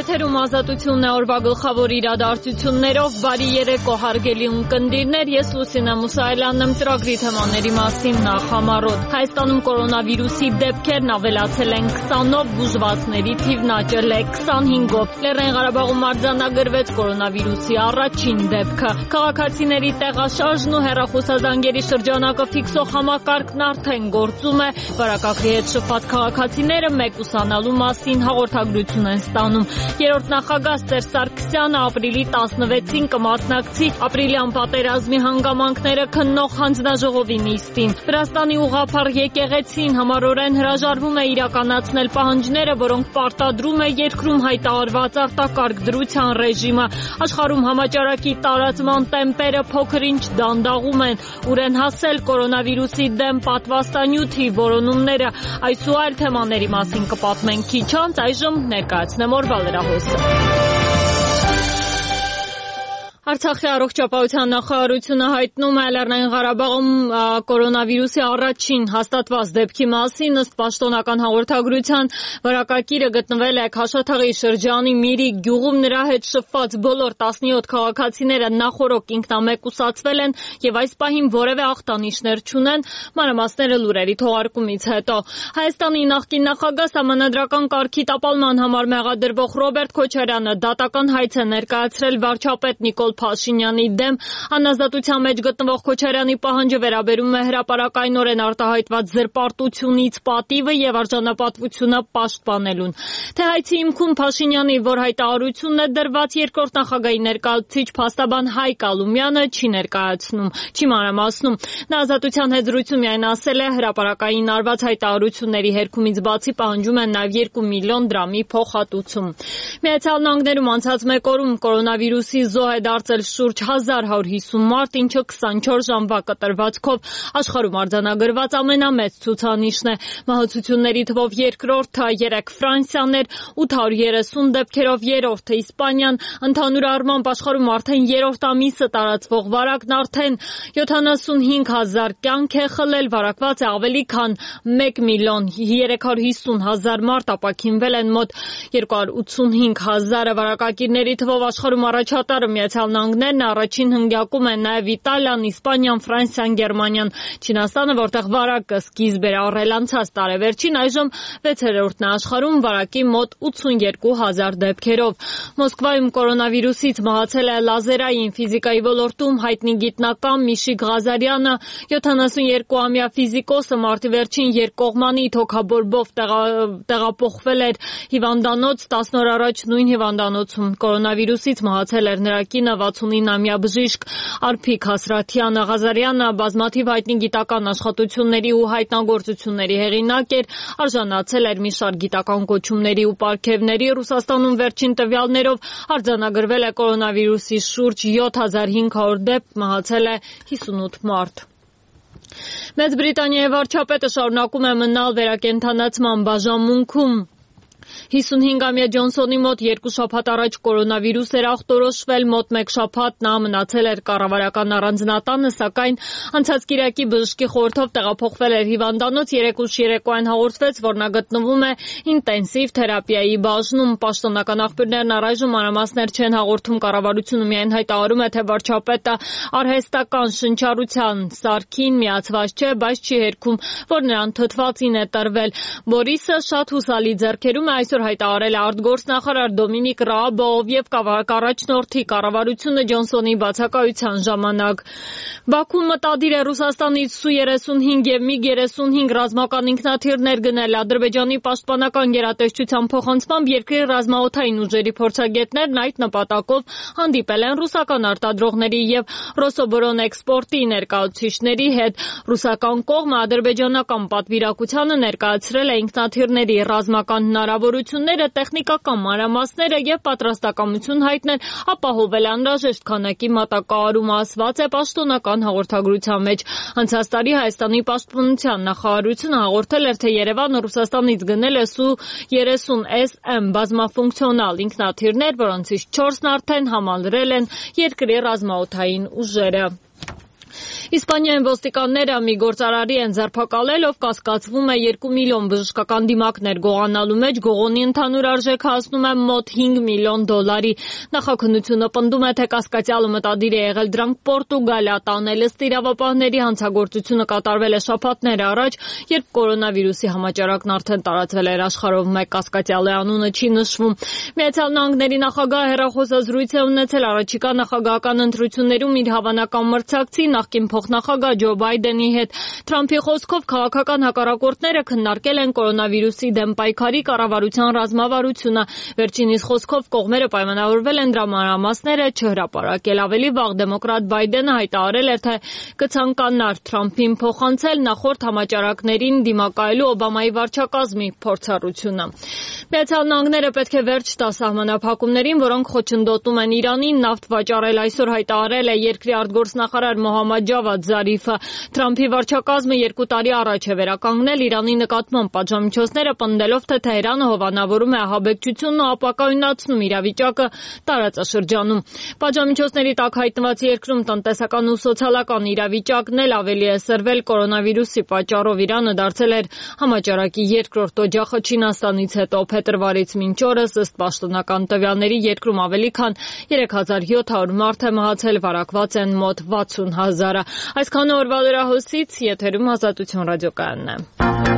Եթերում ազատությունն է օրվա գլխավոր իրադարձություններով, բարի երեկո հարգելի ունկնդիրներ, ես Լուսինե Մուսայելյանն եմ ծրագրի թեմաների մասին նախ համառոտ։ Հայաստանում կորոնավիրուսի դեպքերն ավելացել են 20-ով, բուժվածների թիվն աճել է 25-ով։ Լեռնային Ղարաբաղում արձանագրվեց կորոնավիրուսի առաջին դեպքը։ Քաղաքացիների տեղաշարժն ու հեռախոսազանգերի շրջանակը ֆիքսող համակարգն արդեն գործում է։ Վարակագրի հետ շփված քաղաքացիները մեկ ուսանալու մասին հաղորդագրություն են ստանում։ Երրորդ նախագահ Սերժ Սարգսյանը ապրիլի 16-ին կմասնակցի ապրիլյան պատերազմի հանգամանքները քննող հանձնաժողովի նիստին։ Վրաստանի ուղղափառ եկեղեցին համառորեն հրաժարվում է իրականացնել պահանջները, որոնք պարտադրում է երկրում հայտարարված արտակարգ դրության ռեժիմը։ Աշխարհում համաճարակի տարածման տեմպերը փոքր-ինչ դանդաղում են, ուր են հասել կորոնավիրուսի դեմ պատվաստանյութի որոնումները։ Այս ու այլ թեմաների մասին կպատմենք քիչ անց, այժմ ներկայացնեմ օրվա լրահոսը։ Արցախի առողջապահության նախարարությունը հայտնում է Լեռնային Ղարաբաղում կորոնավիրուսի առաջին հաստատված դեպքի մասին, ըստ պաշտոնական հաղորդագրության վարակագիրը գտնվել է Քաշաթաղի շրջանի Միրի գյուղում, նրա հետ շփված բոլոր 17 քաղաքացիները նախօրոք ինքնամեկուսացվել են եւ այս պահին որևէ ախտանիշներ չունեն, մանրամասները լուրերի թողարկումից հետո։ Հայաստանի նախկին նախագահ Սահմանադրական կարգի տապալման համար մեղադրվող Ռոբերտ Քոչարյանը դատական հայց է ներկայացրել վարչապետ Նիկոլ Փաշինյանի դեմ։ Անազատության մեջ գտնվող Քոչարյանի պահանջը վերաբերում է հրապարակայնորեն արտահայտված զրպարտությունից պատիվը եւ արժանապատվությունը պաշտպանելուն։ Թե հայցի հիմքում Փաշինյանի որ հայտարարությունն է դրված, երկրորդ նախագահի ներկայացուցիչ փաստաբան Հայկ Ալումյանը չի ներկայացնում, չի մանրամասնում։ Նա ազատության հետ զրույցում միայն ասել է հրապարակային արված հայտարարությունների հերքումից բացի պահանջում են նաեւ 2 միլիոն դրամի փոխհատուցում։ Միացյալ Նահանգներում անցած մեկ օրում կորոնավիրուսի զոհ է դարձել շուրջ 1150 մարդ, ինչը 24 ժամվա կտրվածքով աշխարհում արձանագրված ամենամեծ ցուցանիշն է։ Մահացությունների թվով երկրորդը 3 Ֆրանսիան էր, 830 դեպքերով երրորդը Իսպանիան, ընդհանուր առմամբ աշխարհում արդեն երրորդ ամիսը տարածվող վարակն արդեն 75000 կյանք է խլել, վարակված է ավելի քան 1 միլիոն 350 հազար մարդ, ապաքինվել են մոտ 285 հազարը։ Վարակակիրների թվով աշխարհում առաջատարը Միացյալ Նահանգներն առաջին հնգյակում են նաև Իտալիան, Իսպանիան, Ֆրանսիան, Գերմանիան, Չինաստանը, որտեղ վարակը սկիզբ էր առել անցած տարեվերջին, այժմ 6-րդն է աշխարհում վարակի մոտ 82000 դեպքերով։ Մոսկվայում կորոնավիրուսից մահացել է լազերային ֆիզիկայի ոլորտում հայտնի գիտնական Միշիկ Ղազարյանը, 72-ամյա ֆիզիկոսը մարտի վերջին երկկողմանի թոքաբորբով տեղափոխվել էր հիվանդանոց, 10 օր առաջ նույն հիվանդանոցում կորոնավիրուսից մահացել էր նրա կինը 69-ամյա բժիշկ Արփիկ Հասրաթյանը։ Ղազարյանը բազմաթիվ հայտնի գիտական աշխատությունների ու հայտնագործությունների հեղինակ էր, արժանացել էր մի շարք գիտական կոչումների ու պարգևների։ Ռուսաստանում վերջին տվյալներով արձանագրվել է կորոնավիրուսի շուրջ 7500 դեպք, մահացել է 58 մարդ։ Մեծ Բրիտանիայի վարչապետը շարունակում է մնալ վերակենդանացման բաժանմունքում։ 55-ամյա Ջոնսոնի մոտ 2 շաբաթ առաջ կորոնավիրուս էր ախտորոշվել, մոտ 1 շաբաթ նա մնացել էր կառավարական առանձնատանը, սակայն անցած կիրակի բժշկի խորհրդով տեղափոխվել էր հիվանդանոց, 3 ուշ երեկոյան հաղորդվեց, որ նա գտնվում է ինտենսիվ թերապիայի բաժնում։ Պաշտոնական աղբյուրներն առայժմ մանրամասներ չեն հաղորդում, կառավարությունը միայն հայտարարում է, թե վարչապետը արհեստական շնչառության սարքին միացված չէ, բայց չի հերքում, որ նրան թթվածին է տրվել։ Բորիսը շատ հուսալի ձեռքերում է այսօր հայտարարել է արտգործնախարար Դոմինիկ Ռաաբով եւ կառաջնորդի կառավարությունը Ջոնսոնի բացակայության ժամանակ։ Բաքուն մտադիր է Ռուսաստանից Սու-35 եւ MiG-35 ռազմական ինքնաթիռներ գնել։ Ադրբեջանի պաշտպանական գերատեսչության փոխանցմամբ երկրի ռազմաօդային ուժերի փորձագետներն այդ նպատակով հանդիպել են ռուսական արտադրողների եւ Ռոսոբորանէքսպորտի ներկայացուցիչների հետ։ Ռուսական կողմը ադրբեջանական պատվիրակությանը ներկայացրել է ինքնաթիռների ռազմական հնարավորությունները, տեխնիկական մանրամասները եւ պատրաստակամություն հայտնել ապահովել անհրաժեշտ քանակի մատակարարում, ասված է պաշտոնական հաղորդագրության մեջ։ Անցած տարի Հայաստանի պաշտպանության նախարարությունը հաղորդել էր, թե Երևանը Ռուսաստանից գնել է Սու-30SM բազմաֆունկցիոնալ ինքնաթիռներ, որոնցից 4-ն արդեն համալրել են երկրի ռազմաօդային ուժերը։ Իսպանիայում ոստիկանները մի գործարարի են ձերբակալել, ով կասկածվում է 2 միլիոն բժշկական դիմակներ գողանալու մեջ, գողոնի ընդհանուր արժեքը հասնում է մոտ $5 միլիոն։ Նախաքննությունը պնդում է, թե կասկածյալը մտադիր է եղել դրանք Պորտուգալիա տանել։ Ըստ իրավապահների հանցագործությունը կատարվել է շաբաթներ առաջ, երբ կորոնավիրուսի համաճարակն արդեն տարածվել էր աշխարհով, մեկ կասկածյալի անունը չի նշվում։ Միացյալ Նահանգների նախագահը հեռախոսազրույց է ունեցել առաջիկա նախագահական ընտրություններում իր հավանական մրցակցի նախկին փոխնախագահ Ջո Բայդենի հետ։ Թրամփի խոսքով քաղաքական հակառակորդները քննարկել են կորոնավիրուսի դեմ պայքարի կառավարության ռազմավարությունը։ Վերջինիս խոսքով կողմերը պայմանավորվել են դրա մանրամասները չհրապարակել։ Ավելի վաղ դեմոկրատ Բայդենը հայտարարել էր, թե կցանկանար Թրամփին փոխանցել նախորդ համաճարակներին դիմակայելու Օբամայի վարչակազմի փորձառությունը։ Միացյալ Նահանգները պետք է վերջ տա սահմանափակումներին, որոնք խոչընդոտում են Իրանին նավթ վաճառել, այսօր հայտարարել է երկրի արտգործնախարար Մոհամմադ Ջավադ Զարիֆը։ Թրամփի վարչակազմը 2 տարի առաջ է վերականգնել Իրանի նկատմամբ պատժամիջոցները, պնդելով, թե Թեհրանը հովանավորում է ահաբեկչությունն ու ապակայունացնում իրավիճակը տարածաշրջանում։ Պատժամիջոցների տակ հայտնված երկրում տնտեսական ու սոցիալական իրավիճակն էլ ավելի է սրվել կորոնավիրուսի պատճառով։ Իրանը դարձել էր համաճարակի երկրորդ օջախը Չինաստանից հետո։ Փետրվարից մինչ օրս, ըստ պաշտոնական տվյալների, երկրում ավելի քան 3700 մարդ է մահացել, վարակված են մոտ 60,000-ը։ Այսքանը օրվա լրահոսից, եթերում Ազատություն ռադիոկայանն է։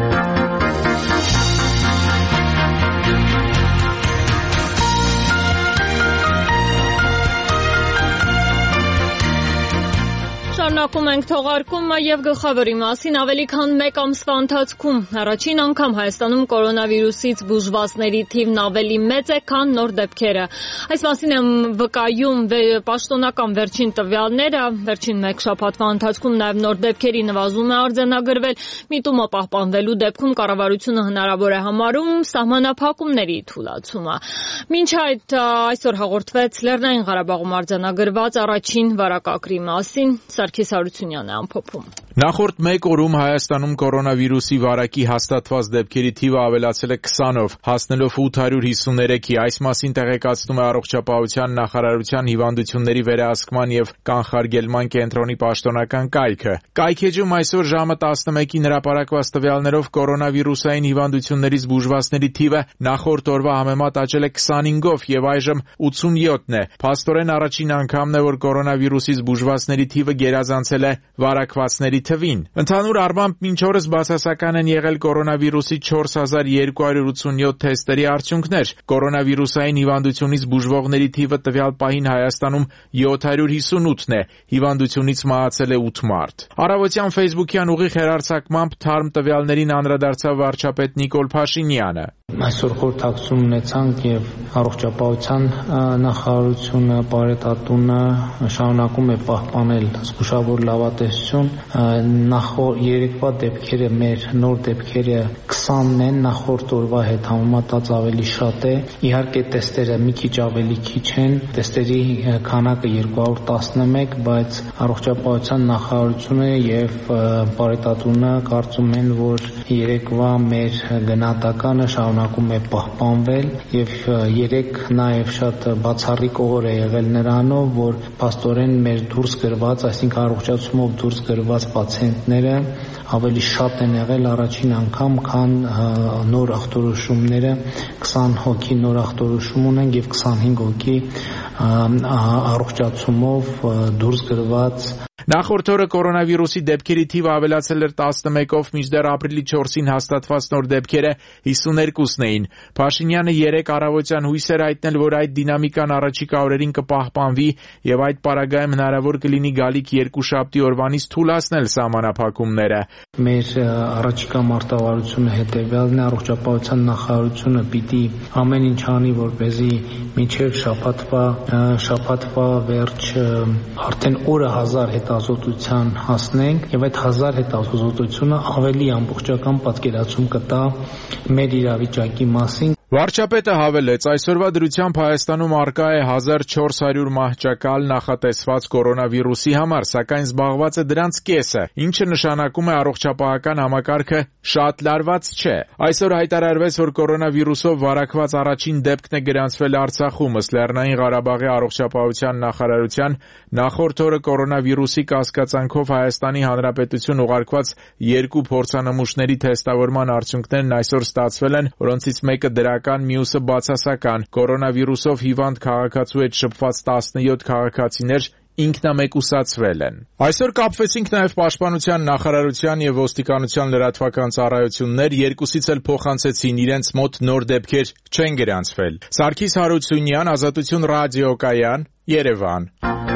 Շարունակում ենք թողարկումը եւ գլխավորի մասին ավելի քան 1 ամսվա ընթացքում առաջին անգամ Հայաստանում կորոնավիրուսից բուժվածների թիվն ավելի մեծ է, քան նոր դեպքերը։ Այս մասին են վկայում պաշտոնական վերջին տվյալները։ Վերջին 1 շաբաթվա ընթացքում նաեւ նոր դեպքերի նվազում է արձանագրվել։ Միտումը պահպանվելու դեպքում կառավարությունը հնարավոր է համարում սահմանափակումների թույլատումը։ Մինչ այդ այսօր հաղորդվեց Լեռնային Ղարաբաղում արձանագրված առաջին վարակագրի մասին։ Սարգիս Հարությունյանն է ամփոփում։ Նախորդ 1 օրում Հայաստանում կորոնավիրուսի վարակի հաստատված դեպքերի թիվը ավելացել է 20-ով, հասնելով 853-ի։ Այս մասին տեղեկացնում է Առողջապահության նախարարության հիվանդությունների վերահսկման եւ կանխարգելման կենտրոնի պաշտոնական կայքը։ Կայքեջում այսօր ժամը 11-ին հրապարակված տվյալներով կորոնավիրուսային հիվանդություններից բուժվածների թիվը նախորդ օրվա համեմատ աճել է 25-ով եւ այժմ 87-ն է։ Փաստորեն առաջին անգամն է, որ կորոնավիրուսից բուժվածների թիվը գերազանցել է վարակվածների թվին։ Ընդհանուր առմամբ մինչ օրս բացասական են եղել կորոնավիրուսի 4287 թեստերի արդյունքներ։ Կորոնավիրուսային հիվանդությունից բուժվողների թիվը տվյալ պահին Հայաստանում 758-ն է, հիվանդությունից մահացել է 8 մարդ։ Առավոտյան Facebook-յան ուղիղ հեռարձակմամբ թարմ տվյալներին անդրադարձավ վարչապետ Նիկոլ Փաշինյանը։ Այսօր խորհրդակցություն ունեցանք եւ առողջապահության նախարարությունը, Պարետատունը շարունակում է պահպանել զգուշավոր լավատեսություն։ Երեկվա դեպքերը, մեր նոր դեպքերը 20-ն են, նախորդ օրվա հետ համեմատած ավելի շատ է։ Իհարկե տեստերը մի քիչ ավելի քիչ են, տեստերի քանակը 211, բայց առողջապահության նախարարությունը եւ Պարետատունը կարծում են, որ երեկվա մեր գնահատականը շարունակում է պահպանվել եւ երեք նաեւ շատ բացառիկ օր է եղել նրանով, որ փաստորեն մեր դուրս գրված, այսինքն առողջացումով դուրս գրված պացիենտները ավելի շատ են եղել առաջին անգամ, քան նոր ախտորոշումները։ 20 հոգի նոր ախտորոշում ունեն եւ 25 հոգի առողջացումով դուրս գրված։ Նախորդ օրը կորոնավիրուսի դեպքերի թիվը ավելացել էր 11-ով, մինչդեռ ապրիլի 4-ին հաստատված նոր դեպքերը 52-ն էին։ Փաշինյանը 3 առավոտյան հույս էր հայտնել, որ այդ դինամիկան առաջիկա օրերին կպահպանվի եւ այդ պարագայում հնարավոր կլինի գալիք երկուշաբթի օրվանից թույլատնել սահմանափակումները։ Մեր առաջիկա մարտավարությունը հետեւյալն է, առողջապահության նախարարությունը պիտի ամեն ինչ անի, որպեսզի մինչև շաբաթվա վերջ արդեն օրը 1000 հետազոտության հասնենք եւ այդ 1000 հետազոտությունը ավելի ամբողջական պատկերացում կտա մեր իրավիճակի մասին։ Վարչապետը հավելեց, այսօրվա դրությամբ Հայաստանում առկա է 1400 մահճակալ նախատեսված կորոնավիրուսի համար, սակայն զբաղված է դրանց կեսը, ինչը նշանակում է առողջապահական համակարգը շատ լարված չէ։ Այսօր հայտարարվեց, որ կորոնավիրուսով վարակված առաջին դեպքն է գրանցվել Արցախում, ըստ Լեռնային Ղարաբաղի առողջապահության նախարարության նախորդ օրը կորոնավիրուսի կասկածանքով Հայաստանի Հանրապետություն ուղարկված 2 փորձանմուշների թեստավորման արդյունքներն այսօր ստացվել են, որոնցից մեկը դրական, մյուսը բացասական։ Կորոնավիրուսով հիվանդ քաղաքացու հետ շփված 17 քաղաքացիներ ինքնամեկուսացվել են։ Այսօր կապվեցինք նաև Պաշտպանության նախարարության եւ Ոստիկանության լրատվական ծառայություններ, երկուսից էլ փոխանցեցին իրենց մոտ նոր դեպքեր չեն գրանցվել։ Սարգիս Հարությունյան, Ազատություն ռադիոկայան, Երևան։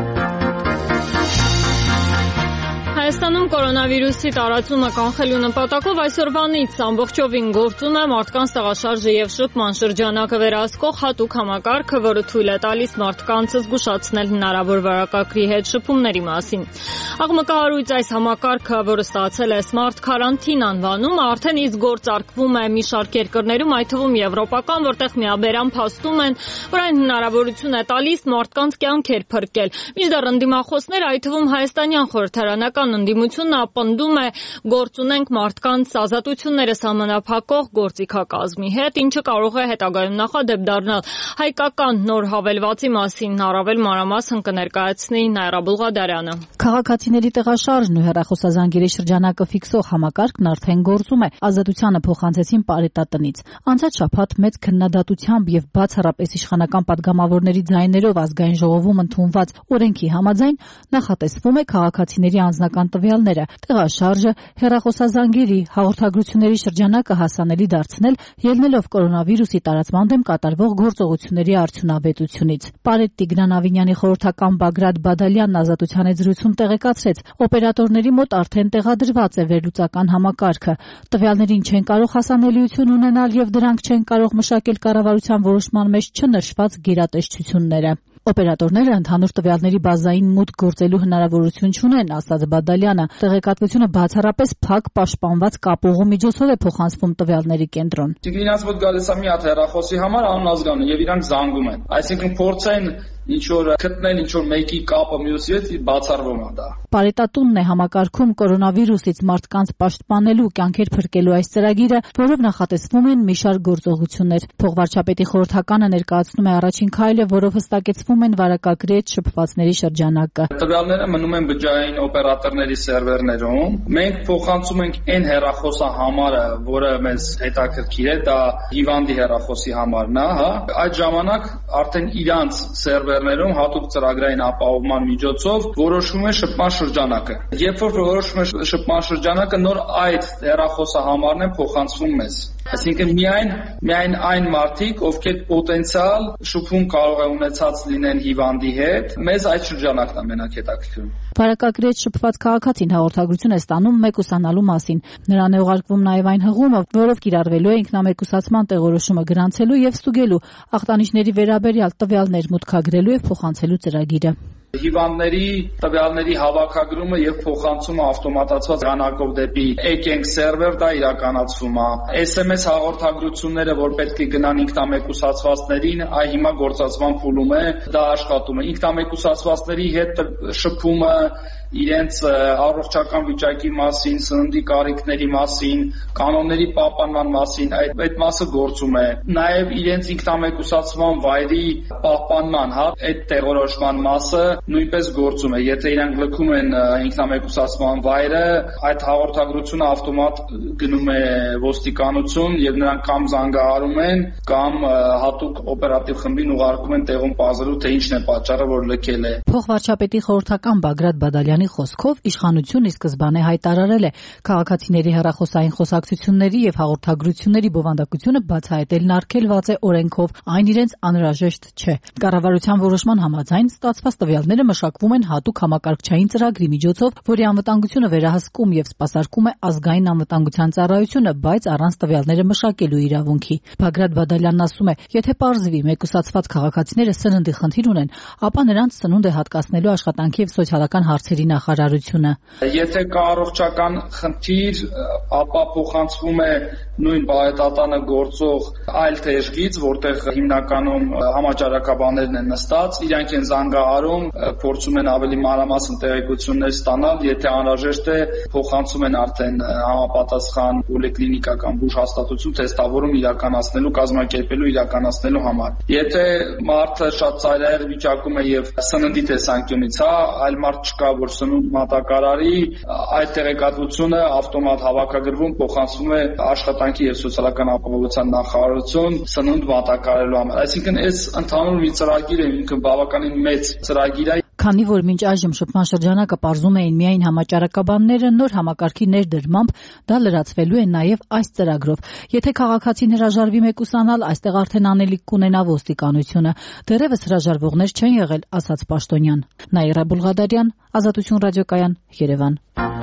Հայաստանում կորոնավիրուսի տարածումը կանխելու նպատակով այսօրվանից ամբողջովին գործում է մարդկանց տեղաշարժը եւ շփման շրջանակը վերահսկող հատուկ համակարգը, որը թույլ է տալիս մարդկանց զգուշացնել հնարավոր վարակագրի հետ շփումների մասին։ Աղմկահարույց այս համակարգը, որը ստացել է Smart Quarantine անվանում, արդեն իսկ գործարկվում է մի շարք երկրներում, այդ թվում եվրոպական, որտեղ միաբերան փաստում են, որ այն հնարավորություն է տալիս մարդկանց կյանքեր փրկել։ Մինչդեռ ընդդիմախոսները, այդ թվում հայաստանյան խորհրդարանական ընդդիմությունը ապնդում է գործ ունենք մարդկանց ազատությունները սահմանափակող գործիքակազմի հետ, ինչը կարող է հետագայում նախադեպ դառնալ։ Հայկական նոր հավելվածի մասին առավել մանրամասն կներկայացնի Նաիրա Բուլղադարյանը։ Քաղաքացիների տեղաշարժն ու հեռախոսազանգերի շրջանակը ֆիքսող համակարգն արդեն գործում է։ Ազատությանը փոխանցեցին Պարետատնից։ Անցած շաբաթ մեծ քննադատությամբ եւ բացառապես իշխանական падգամավորների ձայներով ազգային ժողովում ընդունված օրենքի համաձայն նախատեսվում է քաղաքացիների անձնական տվյալները, տեղաշարժը, հեռախոսազանգերի, հաղորդագրությունների շրջանակը հասանելի դարձնել, ելնելով կորոնավիրուսի տարածման դեմ կատարվող գործողությունների արդյունավետությունից։ Պարետ Տիգրան Ավինյանի խորհրդական Բագրատ Բադալյանն Ազատության հետ զրույցում տեղեկացրեց, օպերատորների մոտ արդեն տեղադրված է վերլուծական համակարգը։ Տվյալներին չեն կարող հասանելիություն ունենալ եւ դրանք չեն կարող մշակել կառավարության որոշման մեջ չնշված գերատեսչությունները։ Օպերատորները ընդհանուր տվյալների բազային մուտք գործելու հնարավորություն չունեն, ասաց Բադալյանը։ Տեղեկատվությունը բացառապես փակ պաշտպանված կապողու միջոցով է փոխանցվում տվյալների կենտրոն։ Իրանց մոտ գալիս է մի հատ հեռախոսի համար անազգան եւ իրանք զանգում են։ Այսինքն փորձեն ինչ-որ գտնել, ինչ-որ մեկի կապը մյուսի հետ բացառվում է դա։ Պարետատունն է համակարգում կորոնավիրուսից մարդկանց պաշտպանելու, կյանքեր փրկելու այս ծրագիրը, որով նախատեսվում են մի շարք գործողություններ։ Փոխվարչապետի խորհրդականը ներկայացնում է առաջին քայլը, որով հստակեցվում են վարակագրի հետ շփվածների շրջանակը։ Տվյալները մնում են բջջային օպերատորների սերվերներում։ Մենք փոխանցում ենք այն հեռախոսահամարը, որը մեզ հետաքրքիր է, դա հիվանդի հեռախոսի համարն է, հա։ Այդ ժամանակ արդեն իրանց սերվերներում հատուկ ծրագրային ապահովման միջոցով որոշվում է շփման շրջանակը։ Երբ որ որոշվում է շփման շրջանակը, նոր այդ հեռախոսահամարն է փոխանցվում մեզ։ Այսինքն միայն այն մարդիկ, ովքեր պոտենցիալ շփում կարող է ունեցած լինեն հիվանդի հետ, մեզ այդ շրջանակն է մենակ հետաքրքրում։ Վարակագրի հետ շփված քաղաքացին հաղորդագրություն է ստանում մեկուսանալու մասին։ Նրան է ուղարկվում նաև այն հղումը, որով կիրառվելու է ինքնամեկուսացման տեղորոշումը գրանցելու եւ ստուգելու ախտանիշների վերաբերյալ տվյալներ մուտքագրելու եւ փոխանցելու ծրագիրը։ Հիվանդների տվյալների հավաքագրումը եւ փոխանցումը ավտոմատացված եղանակով դեպի EKENG սերվեր դա իրականացվում է։ SMS հաղորդագրությունները, որ պետք է գնան ինքնամեկուսացվածներին, այ հիմա գործածման փուլում է, դա աշխատում է։ Ինքնամեկուսացվածների հետ շփումը իրենց առողջական վիճակի մասին, սննդի կարիքների մասին, կանոնների պահպանման մասին, այդ մասը գործում է։ Նաև իրենց ինքնամեկուսացման վայրի պահպանման, այդ տեղորոշման մասը նույնպես գործում է։ Եթե իրանք լքում են ինքնամեկուսացման վայրը, այդ հաղորդագրությունը ավտոմատ գնում է ոստիկանություն եւ նրանք կամ զանգահարում են, կամ հատուկ օպերատիվ խմբին ուղարկում են տեղում պարզելու, թե ինչն է պատճառը, որ լքել է։ Փոխվարչապետի խորհրդական Բագրատ Բադալյանի խոսքով իշխանությունը սկզբանե հայտարարել է քաղաքացիների հեռախոսային խոսակցությունների եւ հաղորդագրությունների բովանդակությունը բացահայտելն արգելված է օրենքով, այն իրենց անհրաժեշտ չէ։ Կառավարության որոշման համաձայն ստացված տվյալները մշակվում են հատուկ համակարգչային ծրագրի միջոցով, որի անվտանգությունը վերահսկում եւ սպասարկում է ազգային անվտանգության ծառայությունը, բայց առանց տվյալները մշակելու իրավունքի։ Բագրատ Բադալյանն ասում է, եթե պարզվի մեկուսացված քաղաքացիները սննդի խնդիր ունեն, ապա նրանց սնունդ է հատկացնելու աշխատանքի եւ սոցիալական հարցերի նախարարությունը։ Եթե կա առողջական խնդիր, ապա փոխանցվում է նույն բարետատանը գործող այլ թեժգից, որտեղ հիմնականում համաճարակաբաններն են նստած, իրանք են զանգահարում, փորձում են ավելի մանրամասն տեղեկություններ ստանալ, եթե անհրաժեշտ է, փոխանցում են արդեն համապատասխան պոլիկլինիկական բուժ հաստատություն թեստավորում իրականացնելու, կազմակերպելու իրականացնելու համար։ Եթե մարդը շատ ծայրահեղ վիճակում է եւ սննդի տեսանկյունից, այլ մարդ չկա, որ սնունդ մատակարարի, այդ տեղեկատվությունը ավտոմատ հավաքագրվում, փոխանցվում է աշխատանքի եւ սոցիալական ապահովության նախարարություն սնունդ մատակարարելու համար։ Այսինքն այս ընդհանուր մի ծրագիր է, ինքը բավականին մեծ ծրագիր է։ Քանի որ մինչ այժմ շփման շրջանակը պարզում էին միայն համաճարակաբանները, նոր համակարգի ներդրմամբ դա լրացվելու է նաև այս ծրագրով։ Եթե քաղաքացին հրաժարվի մեկուսանալ, այստեղ արդեն անելիք կունենա ոստիկանությունը։ Դեռևս հրաժարվողներ չեն եղել, ասաց Պաշտոնյան։ Նաիրա Բուլղադարյան, Ազատություն ռադիոկայան, Երևան։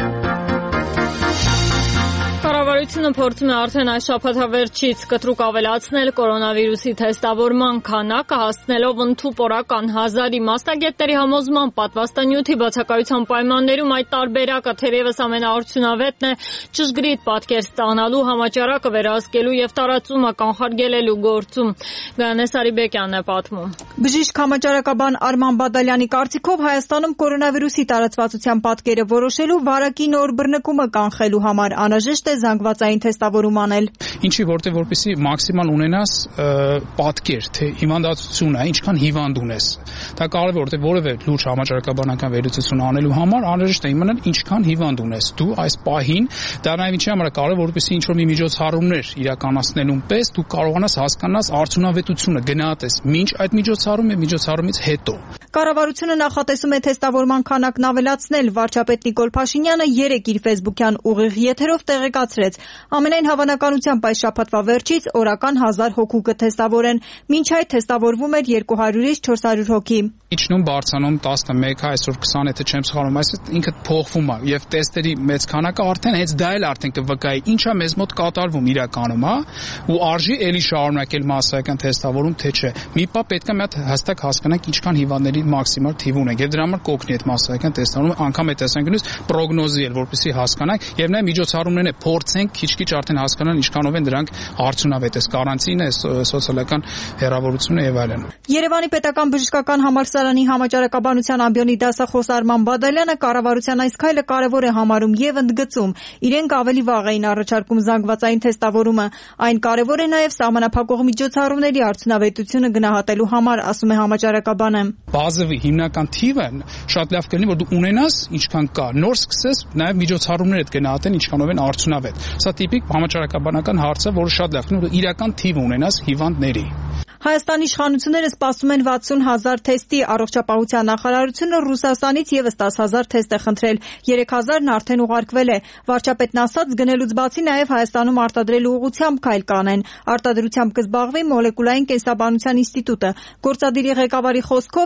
Կառավարությունը փորձում է արդեն այս շաբաթավերջից կտրուկ ավելացնել կորոնավիրուսի թեստավորման քանակը, հասցնելով ընդհանրորական 1000-ի մասնագետների համոզման պատվաստանյութի բացակայության պայմաններում այդ տարբերակը թերևս ամենաարդյունավետն է ճշգրիտ պատկեր ստանալու, համաճարակը վերահսկելու եւ տարածումը կանխարգելելու գործում։ Գայանե Սարիբեկյանն է պատմում։ Բժիշկ համաճարակաբան Արման Բադալյանի կարծիքով Հայաստանում կորոնավիրուսի տարածվածության պատկերը որոշելու վարակի նոր բռնկումը կանխելու համար անհրաժեշտ է զանգվածային թեստավորում անել։ Ինչի որտեղ որպեսզի մաքսիմալ ունենաս պատկեր, թե հիվանդացությունը, ինչքան հիվանդ ունես։ Դա կարևոր է, որտեղ որևէ լուրջ համաճարակաբանական վերլուծություն անելու համար անհրաժեշտ է իմանալ ինչքան հիվանդ ունես դու այս պահին։ Դա նաև ինչի համար է կարևոր, որպեսզի ինչ-որ մի միջոցառումներ իրականացնելուն պես դու կարողանաս հասկանաս արդյունավետությունը, գնահատես մինչ այդ միջոցառումը եւ միջոցառումից հետո։ Կառավարությունը նախատեսում է թեստավորման քանակն ավելացնել։ Վարչապետ Նիկոլ Փաշինյանը երեկ իր ֆեյսբուքյան ուղիղ եթերով տեղեկացրեց. ամենայն հավանականությամբ այս շաբաթվա վերջից օրական 1000 հոգու կթեստավորեն։ Մինչ այդ թեստավորվում էր 200-ից 400 հոգի։ Իջնում բարձրանում 11, այսօր 20, եթե չեմ սխալվում, այսինքն ինքը փոխվում է եւ տեստերի մեծ քանակը արդեն հենց դա էլ արդեն կվկայի ինչա մեզ մոտ կատարվում իրականում, ու արժի էլի շարունակել մասսայական թեստավորում, թե չէ։ Մի պահ պետք է մի հատ հստակ հասկանանք ինչքան հիվանդների մաքսիմալ թիվ ունենք եւ դրա համար կօգնի այդ մասսայական թեստավորումը անգամ այդ տեսանկյունից պրոգնոզել, որպեսզի հասկանանք եւ նաեւ միջոցառումներն է փորձենք քիչ-քիչ արդեն հասկանալ ինչքանով են դրանք արդյունավետ է, կարանտինը, սոցիալական հեռավորությունը եւ այլն։ Երևանի պետական բժշկական համալսարանի համաճարակաբանության ամբիոնի դասախոս Արման Բադալյանը կառավարության այս քայլը կարևոր է համարում եւ ընդգծում. իրենք ավելի վաղ էին առաջարկում զանգվածային թեստավորումը, այն կարևոր է նաեւ սահմանափակող միջոցառումների արդյունավետությունը գնահատելու համար, ասում է համաճարակաբանը։ Բազովի հիմնական թիվը շատ լավ կլինի, որ դու ունենաս ինչքան կա, նոր սկսես նաեւ միջոցառումներ այդ գնահատեն ինչքանով են արդյունավետ։ Սա տիպիկ համաճարակաբանական հարց է, որը շատ լավ կլինի, որ իրական թիվ ունենաս հիվանդների։ Հայաստանի իշխանությունները սպասում են 60,000 թեստի։ Առողջապահության նախարարությունը Ռուսաստանից եւս 10,000 թեստ է խնդրել, 3,000-ն արդեն ուղարկվել է։ Վարչապետն ասաց, գնելուց բացի նաեւ Հայաստանում արտադրելու ուղղությամբ քայլ կանեն։ Արտադրությամբ կզբաղվի մոլեկուլային կենսաբանության ինստիտուտը։ Գործադիրի ղեկավարի խոսքով